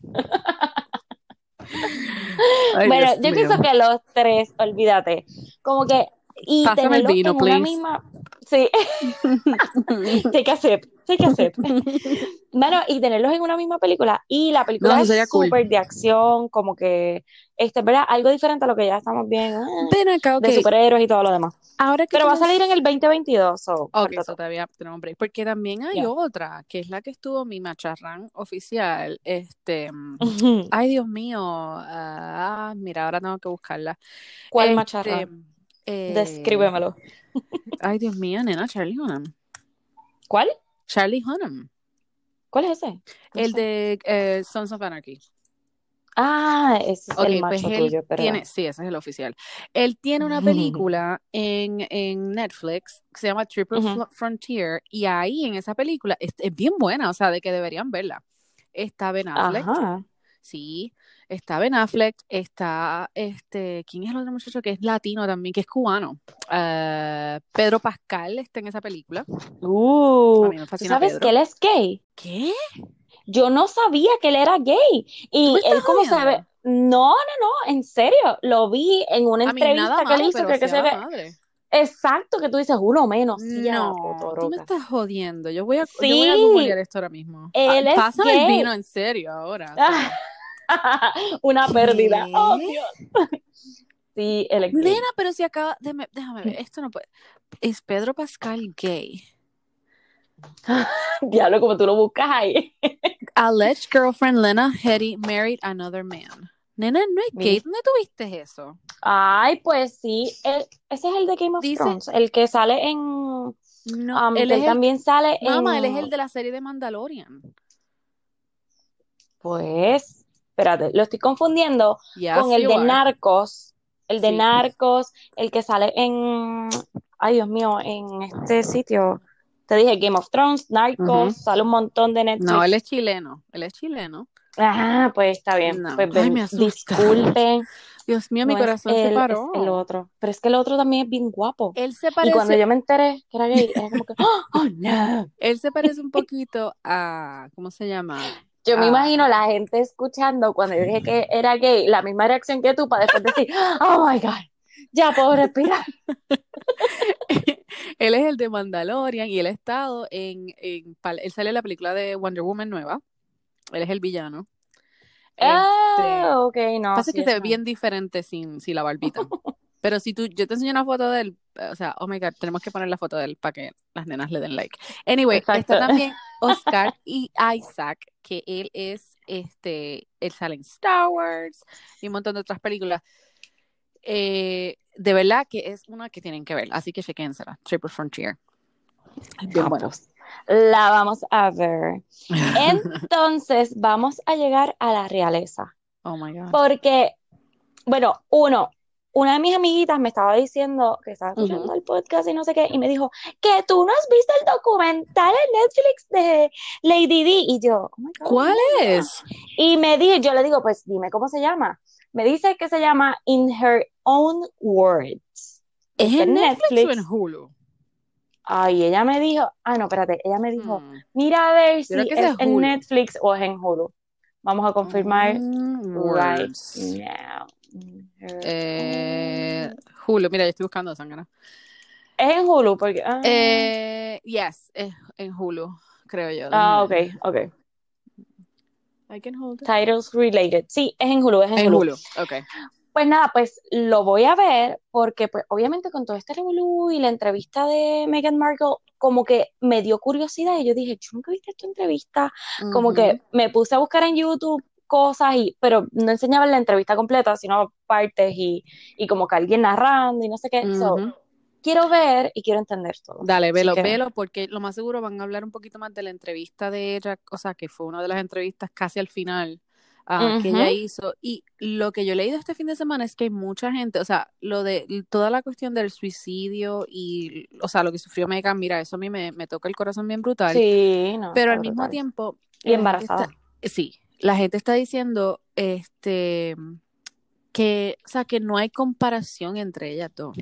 Ay, bueno, Dios yo mío. pienso que los tres, olvídate, como que, y Pásame el tenerlos vino, en una please. misma, sí, take a sip, take a sip. Bueno, y tenerlos en una misma película, y la No, película eso es sería cool. súper de acción, como que, este, ¿verdad? Algo diferente a lo que ya estamos viendo, eh, Ven acá, ok. de superhéroes y todo lo demás. Ahora que Pero tú va a salir en mencionas. el veinte veintidós, so, Ok, falta eso todo. todavía tenemos un break. Porque también hay Ya. otra, que es la que estuvo mi macharrán oficial. Este. mm, Ujú. Ay, Dios mío. Ah, mira, ahora tengo que buscarla. ¿Cuál Este. macharra? eh, Descríbemelo. Ay, Dios mío, nena, Charlie Hunnam. ¿Cuál? Charlie Hunnam. ¿Cuál es ese? No El sé. de eh, Sons of Anarchy. Ah, ese es Ok, el pues macho él tuyo, ¿verdad? tiene, sí, ese es el oficial. Él tiene una película en, en Netflix que se llama Triple Ujú. Fl- Frontier y ahí en esa película es, es bien buena, o sea, de que deberían verla. Está Ben Affleck, Ajá. sí, está Ben Affleck, está este, ¿quién es el otro muchacho que es latino también, que es cubano? Eh, Pedro Pascal está en esa película. A Uh, mí me ¿tú fascina sabes que Pedro. él es gay? ¿Qué? Yo no sabía que él era gay. ¿Tú me Y estás él, como sabe, jodiendo? no, no, no, en serio, lo vi en una A mí nada entrevista que él malo, hizo, pero creo que sí a se la ve. madre. Exacto, que tú dices uno menos, sí, a la No, tú me potoroca. estás jodiendo. Yo voy a, yo voy a Sí, googlear esto ahora mismo. Ah, él es pásame el vino gay. en serio ahora, o sea. Una pérdida. Oh, ¿Qué? Dios. Sí, él es Nena, gay. pero si acaba, déjame, déjame ver, esto no puede. ¿Es Pedro Pascal gay? Diablo, como tú lo buscas ahí. Alleged girlfriend Lena Headey married another man. Nena, no es gay. ¿Viste? ¿Dónde tuviste eso? Ay, pues sí, él- ese es el de Game of Dice, Thrones, el que sale en, no, um, él que es él el, también sale mamá, él es en, el de la serie de Mandalorian. pues, espérate, lo estoy confundiendo con Yes, el you de are. Narcos, el de Sí. Narcos, el que sale en, ay Dios mío, en este sitio. Te dije Game of Thrones, Ujú. Narcos, sale un montón de No, él es Netflix. chileno. Él es chileno. Ah, pues está bien, No. pues Ay, ven, me asusta. disculpen. Dios mío, mi No es corazón se él, es el paró. otro. Pero es que el otro también es bien guapo. Él se Y cuando parece, yo me enteré que era gay, era como que, oh, oh, no. él se parece un poquito a, ¿cómo se llama? Yo me imagino A, la gente escuchando cuando yo dije que era gay, la misma reacción que tú para después decir, oh my God, ya puedo respirar. él es el de Mandalorian y él ha estado en, en, pal- él sale en la película de Wonder Woman nueva. Él es el villano. Ah, Este, ok, no, pasa sí, que se ve eso no. bien diferente sin, sin la barbita. Pero si tú, yo te enseño una foto de él, o sea, oh my God, tenemos que poner la foto de él para que las nenas le den like. Anyway, Exacto. está también Oscar y Isaac, que él es, este, él sale en Star Wars y un montón de otras películas. Eh, de verdad que es una que tienen que ver, así que chequénsela, Triple Frontier. Es bien Ah, buena. pues, la vamos a ver. Entonces, vamos a llegar a la realeza. Oh my God. Porque, bueno, uno, una de mis amiguitas me estaba diciendo que estaba escuchando Ujú. el podcast y no sé qué, y me dijo que tú no has visto el documental en Netflix de Lady D. Y yo, oh my God, ¿Cuál no, mira. es? Y me di, yo le digo, pues dime cómo se llama. Me dice que se llama In Her Own Words. ¿Es Está en en Netflix o en Netflix. Hulu? Ay, ella me dijo, ah, no, espérate, ella me dijo, Hmm. mira a ver Yo creo si que ese es es en Hulu. Netflix o es en Hulu. Vamos a confirmar Mm, right words. now. In her Eh, own- Hulu, mira, yo estoy buscando Sangana. Es en Hulu, porque, ah, Eh, yes, es en Hulu, creo yo. Déjame ah, ver. ok, ok. I can hold it. Titles related. Sí, es en Hulu, es en En Hulu. Hulu, ok. Pues nada, pues lo voy a ver porque pues obviamente con todo este revolú y la entrevista de Meghan Markle como que me dio curiosidad y yo dije, ¿tú nunca viste esta entrevista? Como Ujú, que me puse a buscar en YouTube cosas y pero no enseñaban la entrevista completa, sino partes y, y como que alguien narrando y no sé qué. So, ujú. quiero ver y quiero entender todo. Dale, Así velo, que, velo, porque lo más seguro van a hablar un poquito más de la entrevista de ella, o sea, que fue una de las entrevistas casi al final ah, que ella ujú, hizo. Y lo que yo he leído este fin de semana es que hay mucha gente, o sea, lo de toda la cuestión del suicidio y, o sea, lo que sufrió Megan, mira, eso a mí me, me toca el corazón bien brutal, sí, no, pero está al mismo brutal. tiempo, Y eh, la gente está, embarazada. eh, sí, la gente está diciendo, este, que, o sea, que no hay comparación entre ellas dos.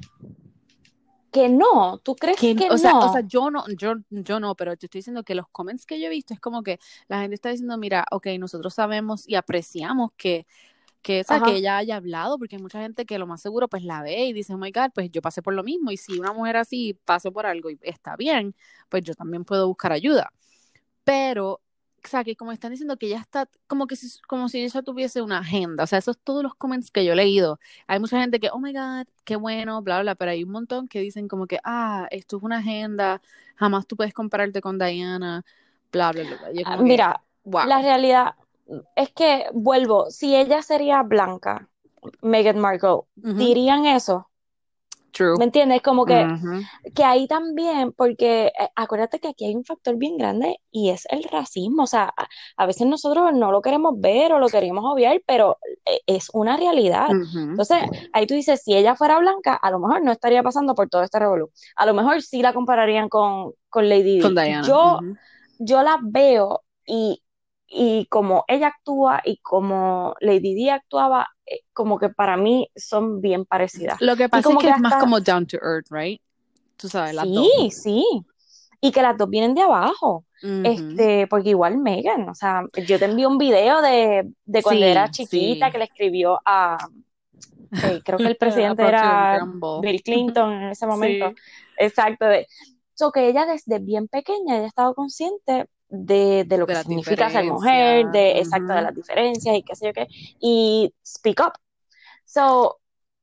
Que no, ¿tú crees Que, que o sea, o sea, no? yo no, yo, yo no, pero te estoy diciendo que los comments que yo he visto es como que la gente está diciendo, mira, ok, nosotros sabemos y apreciamos que, que, o sea, que Ajá. ella haya hablado, porque hay mucha gente que lo más seguro pues la ve y dice, oh my God, pues yo pasé por lo mismo, y si una mujer así pasó por algo y está bien, pues yo también puedo buscar ayuda. Pero, o sea, que como están diciendo que ella está, como que si, como si ella tuviese una agenda, o sea, esos todos los comments que yo he leído. Hay mucha gente que, oh my God, qué bueno, bla, bla, pero hay un montón que dicen como que, ah, esto es una agenda, jamás tú puedes compararte con Diana, bla, bla, bla, bla. Yo como que, Mira, la wow. realidad es que, vuelvo, si ella sería blanca, Meghan Markle, Ujú, dirían eso. true. ¿Me entiendes? Como que, Ujú, que ahí también, porque eh, acuérdate que aquí hay un factor bien grande y es el racismo. O sea, a, a veces nosotros no lo queremos ver o lo queremos obviar, pero eh, es una realidad. ujú. Entonces, ahí tú dices, si ella fuera blanca, a lo mejor no estaría pasando por todo este revolú. A lo mejor sí la compararían con, con Lady Con Di. Diana. Yo, Ujú. yo la veo y, y como ella actúa y como Lady Di actuaba, eh, como que para mí son bien parecidas. Lo que Y pasa es como que que es más hasta, como down to earth, right? Tú sabes, las sí, dos. sí, y que las dos vienen de abajo. Ujú. Este, porque igual Megan, o sea, yo te envío un video de, de cuando era Sí, chiquita sí. que le escribió a, eh, creo que el A presidente Procter and era Gamble. Bill Clinton en ese momento. Sí. Exacto. De, so que ella desde bien pequeña ella ha estado consciente de, de lo De que las significa ser mujer, diferencias. de exacto, de Ujú. las diferencias y qué sé yo qué, y speak up. So,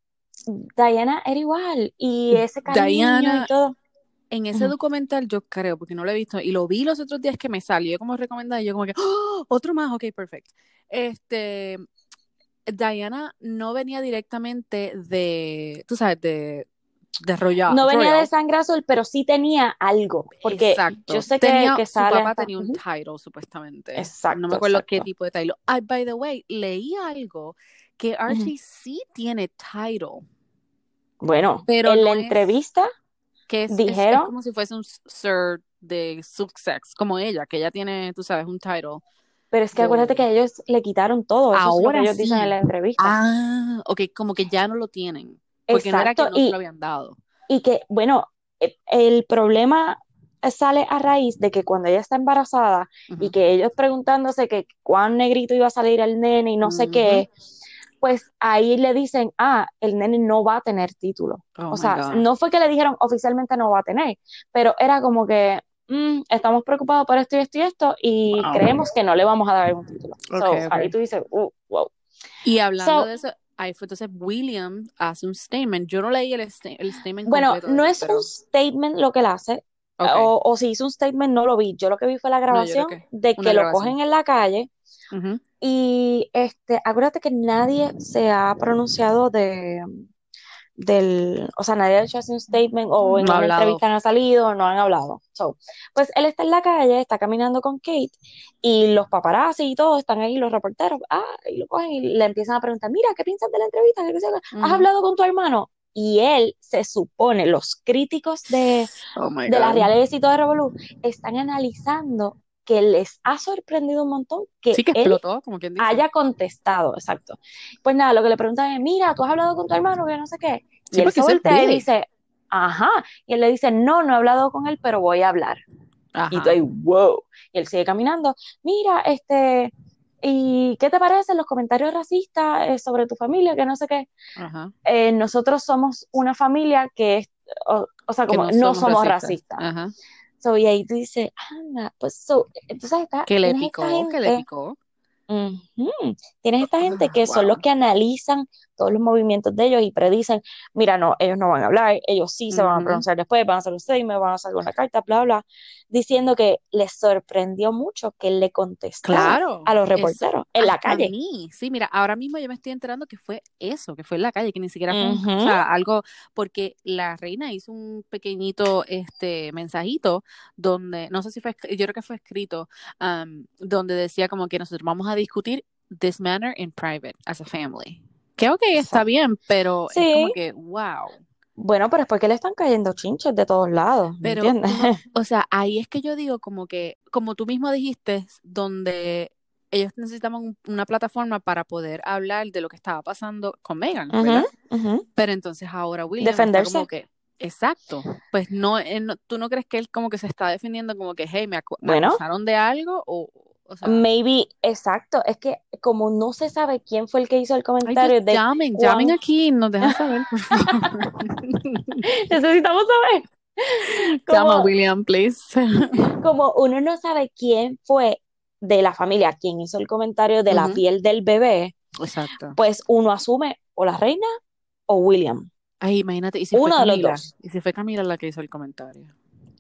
Diana era igual, y ese cariño y Diana, todo. en ese Ujú. documental yo creo, porque no lo he visto, y lo vi los otros días que me salió como recomendada, y yo como que, ¡oh! Otro más, ok, perfecto. Este, Diana no venía directamente de, tú sabes, de, de Royal, No venía de Royal. sangre azul, pero sí tenía algo, porque yo Exacto. sé que, Tenía, que su sale papá hasta... tenía un Ujú. title, supuestamente. No me Exacto, acuerdo qué exacto. tipo de title. Ah, by the way, leí algo que Ujú. Archie sí tiene title, Bueno, pero en la no es entrevista que es, es, es dijeron, como si fuese un Sir de Sussex, como ella, que ella tiene, tú sabes, un title pero es que acuérdate de... que a ellos le quitaron todo, eso es lo que Ahora ellos dicen en sí. la entrevista. Ah, ok, como que ya no lo tienen, porque no era que Exacto, no se lo y, habían dado. y que, bueno, eh, el problema sale a raíz de que cuando ella está embarazada y Ujú, que ellos preguntándose que cuán negrito iba a salir el nene y no sé ujú. qué, pues ahí le dicen, ah, el nene no va a tener título. Oh O my sea, God. no fue que le dijeron oficialmente no va a tener, pero era como que "Mm, estamos preocupados por esto y esto y esto y Wow. creemos que no le vamos a dar un título. Ok, So, ahí ok. tú dices, uh, wow. Y hablando So, de eso, ahí fue entonces William hace un statement. Yo no leí el, sta- el statement bueno, completo de no él, es un pero statement lo que él hace, ok. o, o si hizo un statement no lo vi. Yo lo que vi fue la No, yo creo grabación que de una que lo grabación. cogen en la calle. Ujú. Y este, acuérdate que nadie se ha pronunciado de, del, o sea, nadie ha hecho así un statement o en No ha una hablado. entrevista han salido, no han hablado. So, pues él está en la calle, está caminando con Kate y los paparazzi y todos están ahí, los reporteros, ah, y lo cogen y le empiezan a preguntar, mira, ¿qué piensas de la entrevista? ¿Qué sé yo? ¿Has Ujú. hablado con tu hermano? Y él se supone, los críticos de, Oh my de la God. realeza y todo de Revolú, están analizando que les ha sorprendido un montón que Sí, que él explotó, como quien dice. haya contestado, exacto. Pues nada, lo que le preguntan es, mira, ¿tú has hablado con tu hermano? Que no sé qué. Y Sí, él porque se eso es voltea y big. dice, ajá. Y él le dice, no, no he hablado con él, pero voy a hablar. Y tú Ajá. ahí, wow. Y él sigue caminando. Mira, este, ¿y qué te parecen los comentarios racistas eh, sobre tu familia? Que no sé qué. Ajá. Eh, nosotros somos una familia que es, o, o sea, Que como no no somos somos racistas. racistas. Ajá. So, y ahí tú dices, anda, pues, so, entonces está, Que le tienes esta picó, que le gente. picó. Ujú. Tienes esta gente Ah, que son los wow. que analizan todos los movimientos de ellos y predicen, mira, no, ellos no van a hablar, ellos sí se van a Ujú. pronunciar después, van a hacer un statement, van a hacer una carta, bla, bla, diciendo que les sorprendió mucho que él le contestara Claro, a los eso reporteros en la hasta a calle. mí. Sí, mira, ahora mismo yo me estoy enterando que fue eso, que fue en la calle, que ni siquiera fue un, o Ujú. sea, algo, porque la reina hizo un pequeñito, este, mensajito donde, no sé si fue, escri- yo creo que fue escrito, um, donde decía como que nosotros vamos a discutir this matter in private as a family. Que ok, está Exacto. bien, pero es como Sí, que, wow. bueno, pero es porque le están cayendo chinches de todos lados, ¿me Pero entiendes? tú no, o sea, ahí es que yo digo como que, como tú mismo dijiste, donde ellos necesitaban un- una plataforma para poder hablar de lo que estaba pasando con Megan, Ujú, ¿verdad? ujú. Pero entonces ahora William está como Defenderse. que, exacto, pues no, él no- tú no crees que él como que se está defendiendo como que, hey, me, acu- me Bueno, acusaron de algo o, o sea, maybe, exacto, es que como no se sabe quién fue el que hizo el ay Dios, comentario de llamen, llamen cuán, aquí, nos dejan saber, por favor. necesitamos saber, Llama a como, William, please. como uno no sabe quién fue de la familia, quién hizo el comentario de la Ujú. piel del bebé, Exacto. pues uno asume o la reina o William, Ay, imagínate, ¿y si fue uno de los Camila? dos. ¿Y si fue Camila la que hizo el comentario?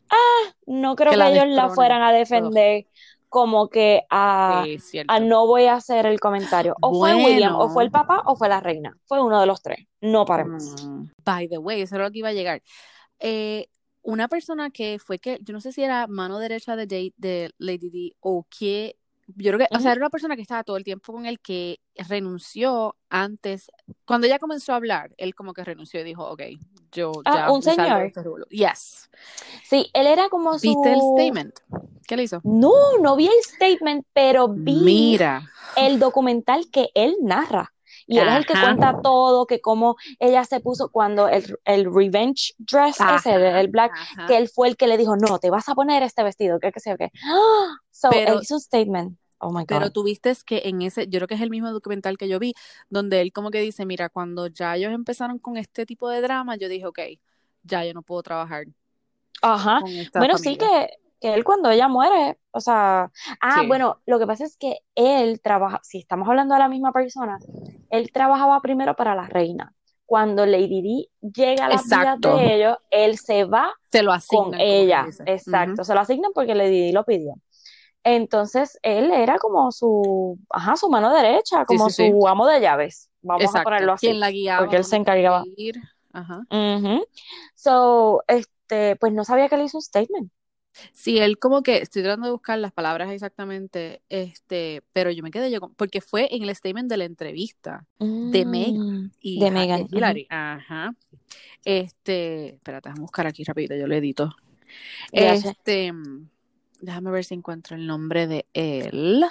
No creo Que que la ellos la destronen. fueran a Ugh, defender como que a, sí, a cierto. no voy a hacer el comentario. O fue William, o fue Bueno, el papá, o fue la reina. Fue uno de los tres. No para más. mm, by the way, eso era lo que iba a llegar. Eh, una persona que fue que, yo no sé si era mano derecha de, Jade- de Lady D o que, yo creo que, o Ujú. sea, era una persona que estaba todo el tiempo con él que renunció antes, cuando ella comenzó a hablar, él como que renunció y dijo, ok, yo Ah, ya un me salgo de señor. este rulo. Yes. Sí, él era como ¿Viste el su... statement? ¿Qué le hizo? No, no vi el statement, pero vi Mira. el documental que él narra. Y él es el que Ajá. cuenta todo, que cómo ella se puso cuando el, el revenge dress ese, el, Ajá. el black, que Ajá. él fue el que le dijo, no, te vas a poner este vestido, que qué sé yo qué. ¡Ah! So, él Pero hizo un statement. Oh my Pero God. tú viste que en ese, yo creo que es el mismo documental que yo vi, donde él como que dice, mira, cuando ya ellos empezaron con este tipo de drama, yo dije, ok, ya yo no puedo trabajar Ajá. con esta Bueno, sí familia. que, que él cuando ella muere, o sea, ah, Sí. bueno, lo que pasa es que él trabaja, si estamos hablando de la misma persona, él trabajaba primero para la reina. Cuando Lady Di llega a las vidas Exacto. de ellos, él se va Se lo con asignan, como quien ella, dice. Ujú. exacto, se lo asignan porque Lady Di lo pidió. Entonces, él era como su, ajá, su mano derecha, Sí, como sí, sí. su amo de llaves, vamos a Exacto. ponerlo Quien así, la guiaba, porque él se dónde tenía que encargaba. ir. Ajá. Ujú. So, este, pues no sabía que le hizo un statement. Sí, él como que, estoy tratando de buscar las palabras exactamente, este, pero yo me quedé yo, con- porque fue en el statement de la entrevista de Meg Mm, y de Ja- Megan. eh, Ujú. Hillary. Ajá. Este, espérate, déjame buscar aquí rapidito, yo lo edito. D H. Este, déjame ver si encuentro el nombre de él.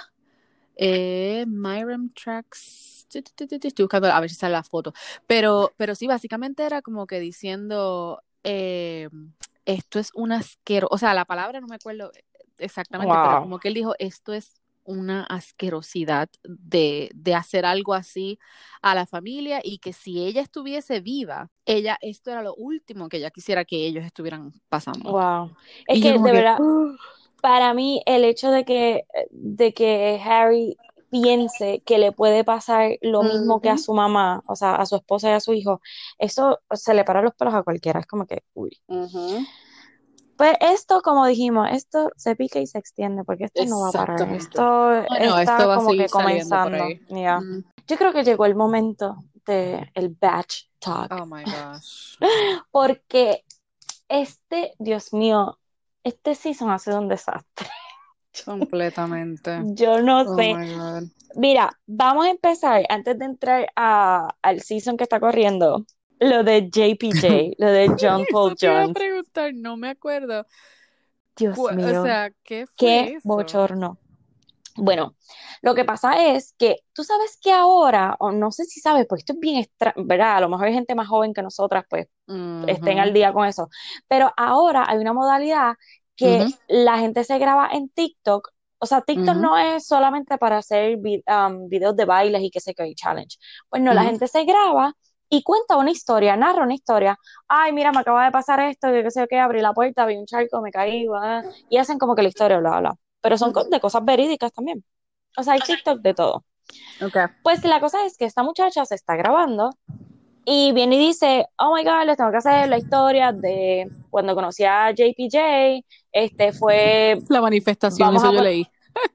Eh, Myram Tracks. Tu, tu, tu, tu, tu, Estoy buscando a ver si sale la foto. Pero, pero sí, básicamente era como que diciendo, eh, esto es un asquero. O sea, la palabra no me acuerdo exactamente, pero Wow. como que él dijo, esto es una asquerosidad de, de hacer algo así a la familia y que si ella estuviese viva, ella, esto era lo último que ella quisiera que ellos estuvieran pasando. Wow. Es Y yo que como de que, verdad, para mí el hecho de que, de que Harry piense que le puede pasar lo mismo que a ujú, su mamá, o sea, a su esposa y a su hijo, eso se le para los pelos a cualquiera. Es como que, uy. ujú. Pues esto, como dijimos, esto se pica y se extiende porque esto no va a parar. Exactamente. Esto No, no, esto está va a como seguir que saliendo por comenzando. ahí. Ya. Mm. Yo creo que llegó el momento de el batch talk Oh my gosh. porque este, Dios mío, este season ha sido un desastre. Completamente. Yo no Oh sé. my God. Mira, vamos a empezar antes de entrar a, al season que está corriendo. Lo de J P J, lo de John Paul Eso te iba a Jones. preguntar, no me acuerdo. Dios Cu- O mío, sea, ¿qué qué fue eso? bochorno. Bueno, lo que pasa es que tú sabes que ahora, o no sé si sabes, porque esto es bien extraño, ¿verdad? A lo mejor hay gente más joven que nosotras, pues estén al Ujú, día con eso. Pero ahora hay una modalidad que ujú, la gente se graba en TikTok. O sea, TikTok ujú, no es solamente para hacer vi- um, videos de bailes y que sé qué, challenge. Pues no, la ujú. gente se graba y cuenta una historia, narra una historia. Ay, mira, me acaba de pasar esto, que qué sé yo qué, abrí la puerta, vi un charco, me caí, bla, y hacen como que la historia, bla, bla. Pero son co- de cosas verídicas también. O sea, hay TikTok de todo. Okay. Pues la cosa es que esta muchacha se está grabando y viene y dice, oh my God, les tengo que hacer la historia de cuando conocí a J P J, este fue, La manifestación, vamos eso a yo poner, leí.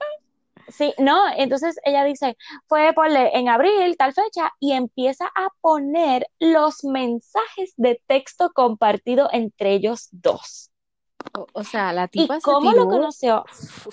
sí, no, entonces ella dice, fue ponle en abril, tal fecha, y empieza a poner los mensajes de texto compartido entre ellos dos. O, o sea, la ¿Y tipa se cómo lo tiró. conoció?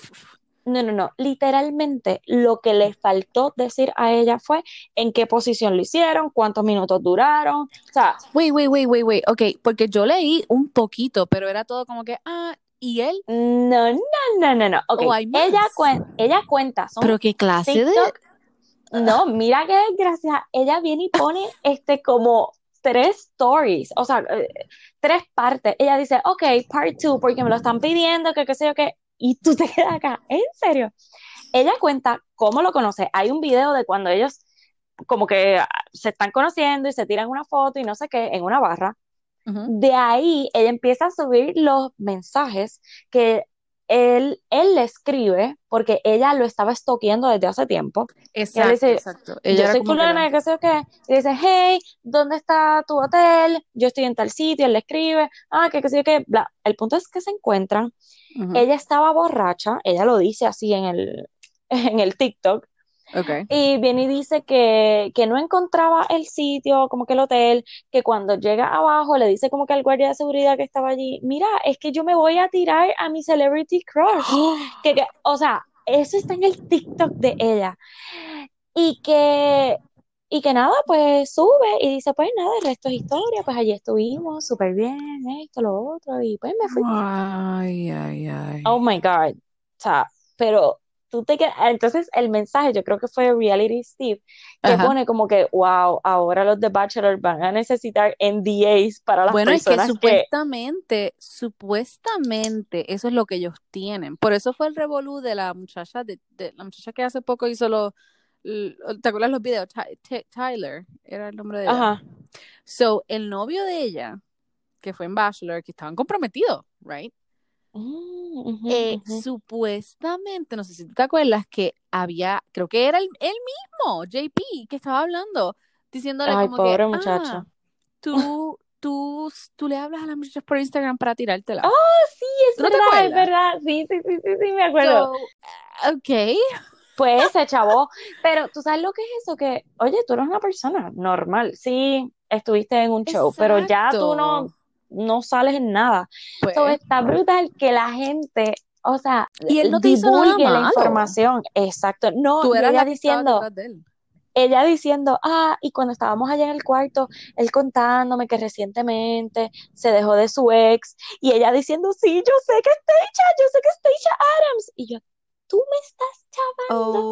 No, no, no. Literalmente lo que le faltó decir a ella fue en qué posición lo hicieron, cuántos minutos duraron. O sea, Wait, wait, wait, wait, wait. Ok, porque yo leí un poquito, pero era todo como que, ah, ¿y él? no, no, no, no, no. Ok, ¿O hay ella, más? cuen- ella cuenta, son Pero qué clase de. TikTok. No, mira qué desgracia. Ella viene y pone este como tres stories, o sea, eh, tres partes. Ella dice, ok, part two, porque me lo están pidiendo, que qué sé yo qué. Y tú te quedas acá, ¿en serio? Ella cuenta cómo lo conoce. Hay un video de cuando ellos como que ah, se están conociendo y se tiran una foto y no sé qué en una barra. Ujú. De ahí ella empieza a subir los mensajes que él, él le escribe porque ella lo estaba stalkeando desde hace tiempo. Y él le Exacto, dice, exacto. Ella yo era soy como que la. fulana, qué sé yo qué. Y dice, hey, ¿dónde está tu hotel? Yo estoy en tal sitio. Él le escribe, ah, que qué sé yo qué, bla. El punto es que se encuentran. Ujú. Ella estaba borracha, ella lo dice así en el, en el TikTok, Ok. y viene y dice que, que no encontraba el sitio, como que el hotel, que cuando llega abajo le dice como que al guardia de seguridad que estaba allí, mira, es que yo me voy a tirar a mi celebrity crush. Que, que, o sea, eso está en el TikTok de ella. Y que, y que nada, pues sube y dice, pues nada, el resto es historia, pues allí estuvimos, súper bien, esto, lo otro, y pues me fui. Ay, ay, Oh ay. my God. O sea, pero tú te quedas. Entonces, el mensaje, yo creo que fue Reality Steve, que Ajá. pone como que, wow, ahora los de Bachelor van a necesitar N D As para las Bueno, es que personas que. supuestamente, supuestamente, eso es lo que ellos tienen. Por eso fue el revolú de la muchacha, de, de la muchacha que hace poco hizo los, l- ¿te acuerdas los videos? Ty- Ty- Tyler, era el nombre de ella. Ajá. So, el novio de ella, que fue en Bachelor, que estaban comprometidos, right? Mm, ujú, Eh, ujú. supuestamente, no sé si tú te acuerdas que había, creo que era el, él mismo, J P, que estaba hablando, diciéndole Ay, como que, pobre ah, muchacho. tú, tú, tú le hablas a las muchachas por Instagram para tirártela. Oh, sí, es ¿Tú no te verdad, es acuerdas? verdad. Sí, sí, sí, sí, sí, me acuerdo. So, ok. Pues se chavó. Pero tú sabes lo que es eso, que, oye, tú eres una persona normal. Sí, estuviste en un show, pero ya tú no, Exacto. no sales en nada. So, Pues, está brutal que la gente, o sea, y él no te hizo nada divulgue la malo. información. Exacto. No, Tú y eras ella la que estaba diciendo, detrás de él. ella diciendo, ah, y cuando estábamos allá en el cuarto, él contándome que recientemente se dejó de su ex, y ella diciendo, sí, yo sé que es Tayshia, yo sé que es Tayshia Adams. Y yo, tú me estás chavando.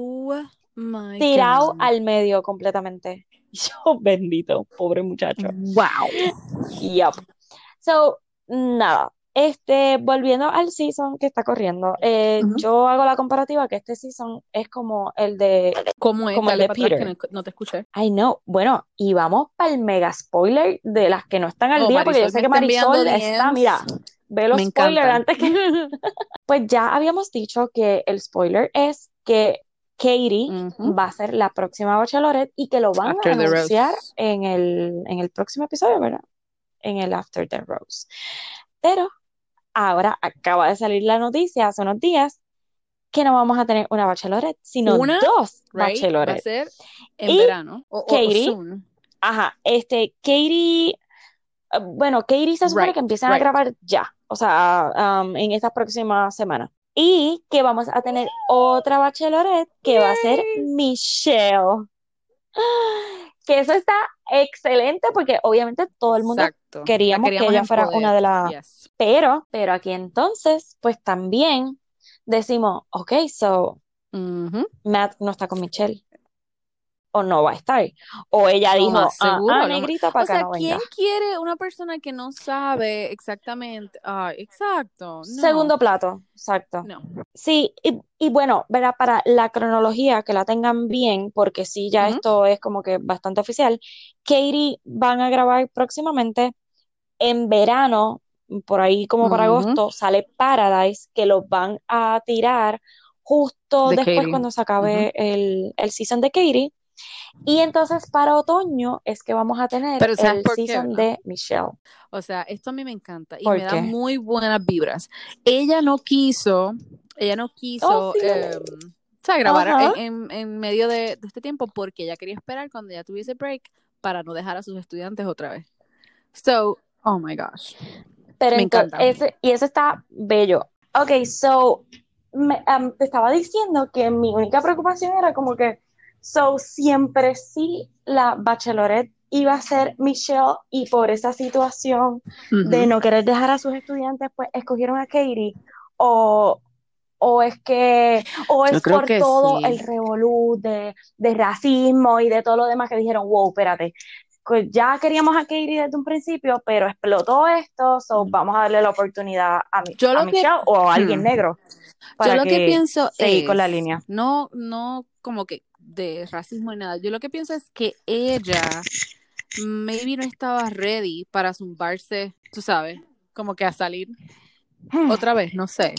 Oh my Tirado God. al medio completamente. Y yo, bendito, pobre muchacho. Wow. Yup. So, nada. Este, volviendo al season que está corriendo, eh, Ujú. yo hago la comparativa que este season es como el de, ¿Cómo es? como el Dale de para atrás que Peter. no, no te escuché. Ay, no. Bueno, y vamos para el mega spoiler de las que no están al Oh, día, porque yo Marisol sé me que está enviando Marisol está, D Ms. mira, ve los Me spoilers encanta. antes que. Pues ya habíamos dicho que el spoiler es que Katie Ujú. va a ser la próxima Bachelorette y que lo van a After the anunciar rose. en el, en el próximo episodio, ¿verdad? En el After the Rose. Pero ahora acaba de salir la noticia hace unos días que no vamos a tener una Bachelorette, sino Una, dos right, va a Bachelorettes. ser en Y verano o, o, o Katie, soon. ajá, este, Katie, eh, bueno, Katie se supone Right, que empiezan a right. grabar ya, o sea, um, en estas próximas semanas. Y que vamos a tener otra Bachelorette que va a ser Yay. Michelle. que eso está excelente porque obviamente todo el mundo Exacto. La queríamos que queríamos ella en fuera una poder. de las, Yes. pero, pero aquí entonces, pues también decimos, ok, so Ujú. Matt no está con Michelle, o no va a estar, o ella Lo más dijo, ah, seguro. ah, Lo más... negrita, para O acá sea, no ¿quién venga. quiere una persona que no sabe exactamente? Ay, exacto. No, Segundo plato, exacto. no. Sí, y, y bueno, verá, para la cronología, que la tengan bien, porque sí, ya Ujú, esto es como que bastante oficial. Katie van a grabar próximamente en verano, por ahí como para ujú. agosto, sale Paradise, que los van a tirar justo De después Katie. cuando se Ujú. acabe el, el season de Katie. Y entonces para otoño es que vamos a tener Pero ¿sabes el por qué, season verdad? de Michelle. O sea, esto a mí me encanta y ¿Por me da qué? muy buenas vibras. Ella no quiso, ella no Oh, quiso, sí, nene. eh, o sea, grabar Ajá. en, en, en medio de, de este tiempo porque ella quería esperar cuando ya tuviese break para no dejar a sus estudiantes otra vez. So, oh my gosh, Pero me entonces, encanta. ese, y eso está bello. Ok, so, me- am, te estaba diciendo que mi única preocupación era como que, so, siempre sí la Bachelorette iba a ser Michelle y por esa situación de Ujú. no querer dejar a sus estudiantes, pues escogieron a Katie. O, o es que, o Yo es creo por que todo sí. el revolú de, de racismo y de todo lo demás que dijeron, wow, espérate, pues ya queríamos a Katie desde un principio, pero explotó esto, so vamos a darle la oportunidad a, Mi- Yo a lo que, Michelle o a alguien hmm, negro yo para lo que que pienso seguir con la es, línea. no, no como que de racismo ni nada. Yo lo que pienso es que ella maybe no estaba ready para zumbarse, tú sabes, como que a salir otra vez, no sé.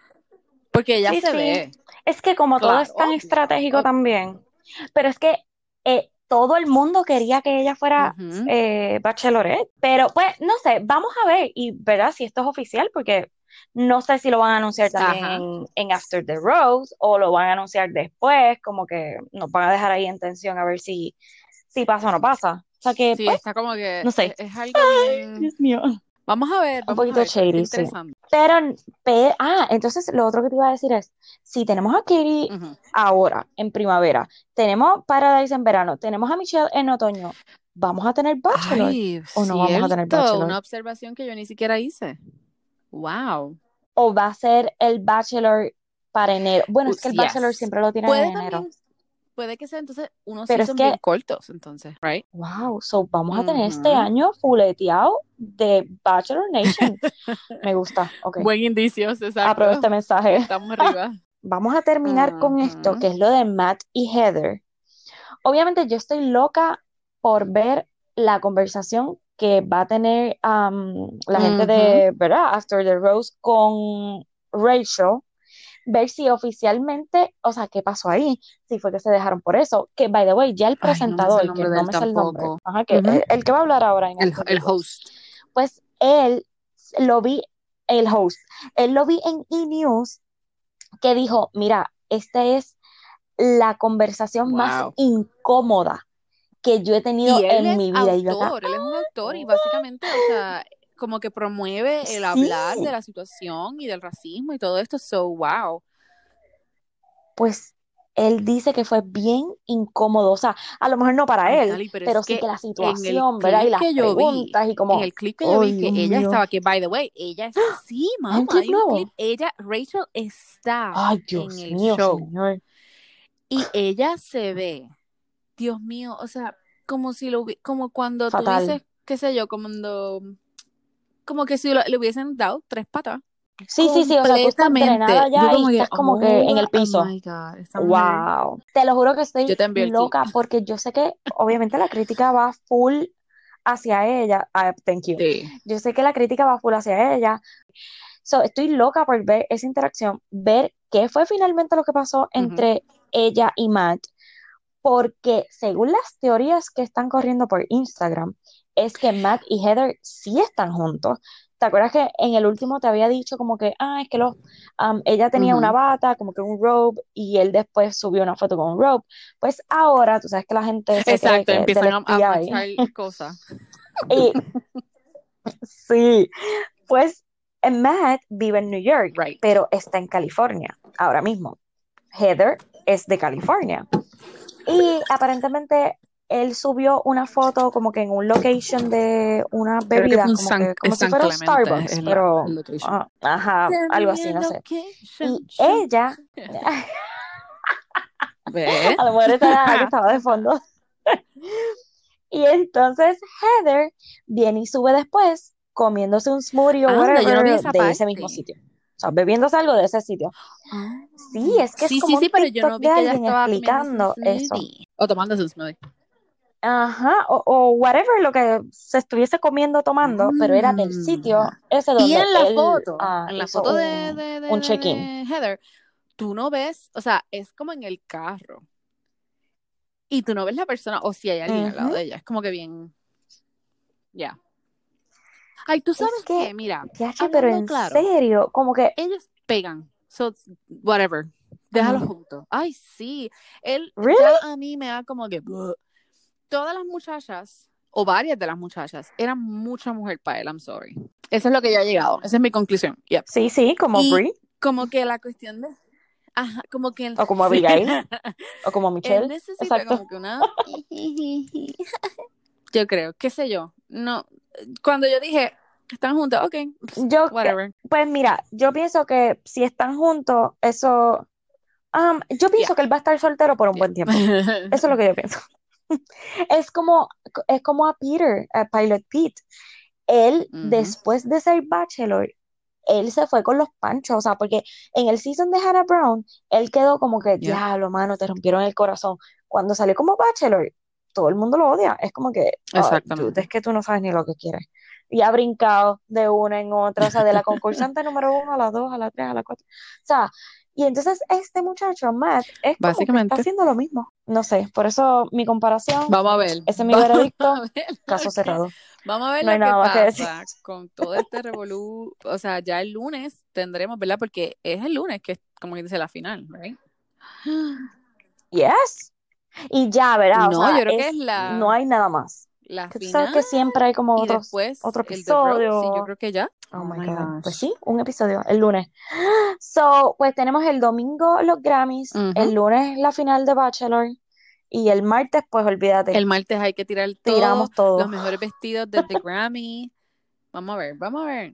Porque ella Sí, se sí, ve, es que como todo claro, es tan obvio, estratégico obvio. también, pero es que eh, todo el mundo quería que ella fuera Ujú. eh, Bachelorette, pero pues no sé, vamos a ver y verás si esto es oficial, porque no sé si lo van a anunciar también Ajá. en, en After the Rose o lo van a anunciar después, como que nos van a dejar ahí en tensión a ver si, si pasa o no pasa. O sea que Sí, pues, está como que no es, sé. es algo Ay, bien. Dios mío. Vamos a ver, Un vamos a poquito ver, pero está shady, sí. interesante. Pero, pe- ah, entonces lo otro que te iba a decir es, si tenemos a Katie Ujú. ahora, en primavera, tenemos Paradise en verano, tenemos a Michelle en otoño, ¿vamos a tener Bachelor Ay, o no vamos a tener cierto, Bachelor? una observación que yo ni siquiera hice. Wow. ¿O va a ser el Bachelor para enero? Bueno, Uh, es que el Bachelor yes. siempre lo tiran Puede en enero, también, puede que sea entonces unos pero sí es son bien que, cortos, entonces, right? wow, so vamos a tener este Ujú. año fuleteado de Bachelor Nation. Me gusta, ok, Buen indicios, apruebo exacto. este mensaje. Estamos arriba. Vamos a terminar con esto, Ujú. que es lo de Matt y Heather. Obviamente yo estoy loca por ver la conversación que va a tener um, la gente Ujú. de, ¿verdad? After the Rose con Rachel, ver si oficialmente, o sea, ¿qué pasó ahí? Si fue que se dejaron por eso. Que, by the way, ya el Ay, no me sé el presentador, que nombre de no él me sé el nombre, tampoco. ajá, que Ujú. el, el que va a hablar ahora en El, After the el Rose, host. pues él lo vi, el host, él lo vi en E! News que dijo, mira, esta es la conversación más Wow. incómoda que yo he Y tenido él en es mi vida. Y yo acá, autor, él es un autor y "What?". básicamente, o sea, como que promueve el Sí, hablar de la situación y del racismo y todo esto. So, wow. pues él dice que fue bien incómodo. O sea, a lo mejor no para él, Natalie, pero es pero sí que que la en el situación, ¿verdad? Y clip las que yo vi, preguntas y en como, el clip que yo vi ¡ay, que Dios ella mío! estaba, que by the way, ella es, sí, ¿Hay mamá, un clip hay un clip, nuevo? ella, Rachel está ¡Ay, en Dios el mío, show señor! y ella se ve, Dios mío, o sea, como si lo hubi- como cuando Fatal. tuviese, qué sé yo, como cuando, como que si lo- le hubiesen dado tres patas. Sí, sí, sí, o sea, tú estás drenada Completamente. Yo ya y como que, estás como que en oh, el oh piso. my God, esta mujer. Wow. Te lo juro que Yo estoy te envío el clip. loca porque yo sé que obviamente la crítica va full hacia ella. Ah, thank you. Sí. Yo sé que la crítica va full hacia ella. So, estoy loca por ver esa interacción, ver qué fue finalmente lo que pasó Ujú. entre ella y Matt, porque según las teorías que están corriendo por Instagram, es que Matt y Heather sí están juntos. ¿Te acuerdas que en el último te había dicho como que, ah, es que los, um, ella tenía una Ujú. bata, como que un robe, y él después subió una foto con un robe? Pues ahora, tú sabes que la gente se cree Exacto, que es del empiezan a, a F B machar I. cosas. Y sí, pues eh, Matt vive en New York, Right. pero está en California ahora mismo. Heather es de California. Y aparentemente él subió una foto como que en un location de una Creo que bebida, fue un como San, que, como es si San fuera un Clemente, Starbucks, es la, pero, el location. ah, ajá, Tell algo me así, your no sé. location. Y ella, ¿Ves? a lo mejor esa era la que estaba de fondo. Y entonces Heather viene y sube después comiéndose un smoothie o Anda, yo no vi whatever esa de ese mismo parte. sitio. O sea, bebiéndose algo de ese sitio. Ah. Sí, es que es Sí, sí, como sí, un pero yo TikTok no de vi que ella alguien estaba comiéndose un explicando eso. smoothie. O tomándose un smoothie. Ajá, o, o whatever lo que se estuviese comiendo, tomando, pero era del sitio Mm. ese Y donde en la él foto, ah, en la hizo foto de, un, de, de, un de, check-in. de Heather, tú no ves, o sea, es como en el carro. Y tú no ves la persona, o si hay alguien al lado Ujú. de ella. Es como que bien, ya. Ay, tú Es sabes que, qué, mira, Tiache, pero hablando en claro, serio, como que, ellos pegan. So, whatever. Déjalo ujú, juntos. Ay, sí. Él ya ¿really? a mí me da como que. "Bleh". Todas las muchachas, o varias de las muchachas, eran mucha mujer para él, I'm sorry. Eso es lo que yo he llegado. Esa es mi conclusión. Yep. Sí, sí, como Y Brie, como que la cuestión de. Ajá, como que él, o como sí. Abigail, o como Él Michelle, necesita exacto. como que una. Yo creo, qué sé yo. No. Cuando yo dije, están juntas, ok, Yo, que- whatever. pues mira, yo pienso que si están juntos, eso, um, yo Yeah. pienso que él va a estar soltero por un Yeah. buen tiempo. Eso es lo que yo pienso. Es como, es como a Peter, a Pilot Pete. Él, Ujú. después de ser Bachelor, él se fue con los panchos, o sea, porque en el season de Hannah Brown, él quedó como que, Yeah. diablo, mano, te rompieron el corazón. Cuando salió como Bachelor, todo el mundo lo odia. Es como que, ah, dude, Exactamente. es que tú no sabes ni lo que quieres. Y ha brincado de una en otra, o sea, de la concursante número uno a la dos, a la tres, a la cuatro. O sea, y entonces este muchacho, Matt, es como que está Básicamente. haciendo lo mismo. No sé, por eso mi comparación, Vamos a ver. ese es mi Vamos veredicto, a ver caso lo que, cerrado. vamos a ver No hay lo que nada más que decir. pasa con todo este revolú. O sea, ya el lunes tendremos, ¿verdad? Porque es el lunes que es como que dice la final, ¿right? Yes. Y ya, ¿verdad? O No, yo sea, creo que es es, no la, hay nada más. la Que tú sabes final que siempre hay como y otros, después otro el de Rose, y yo episodio. creo que ya. Oh Oh my my God. Pues gosh. sí, un episodio, el lunes. So, pues tenemos el domingo los Grammys, Ujú. el lunes la final de Bachelor y el martes, pues olvídate, El martes hay que tirar todo, tiramos todo. los mejores vestidos de The Grammy. Vamos a ver, vamos a ver.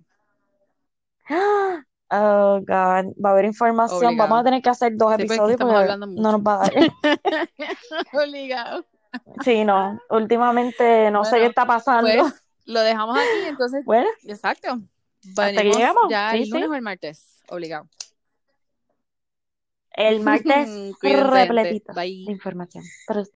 Oh God, va a haber información. Vamos a Obligado. tener que hacer dos Sí, porque episodios estamos porque hablando no nos mucho. va a dar. Obligado. Sí, no, últimamente no sé qué Bueno, está pasando. pues lo dejamos aquí, entonces, Bueno, exacto. hasta que Venimos llegamos. ya Sí, el sí. lunes o el martes, obligado. El martes Cuídense, gente. repletito de Bye. información. Pero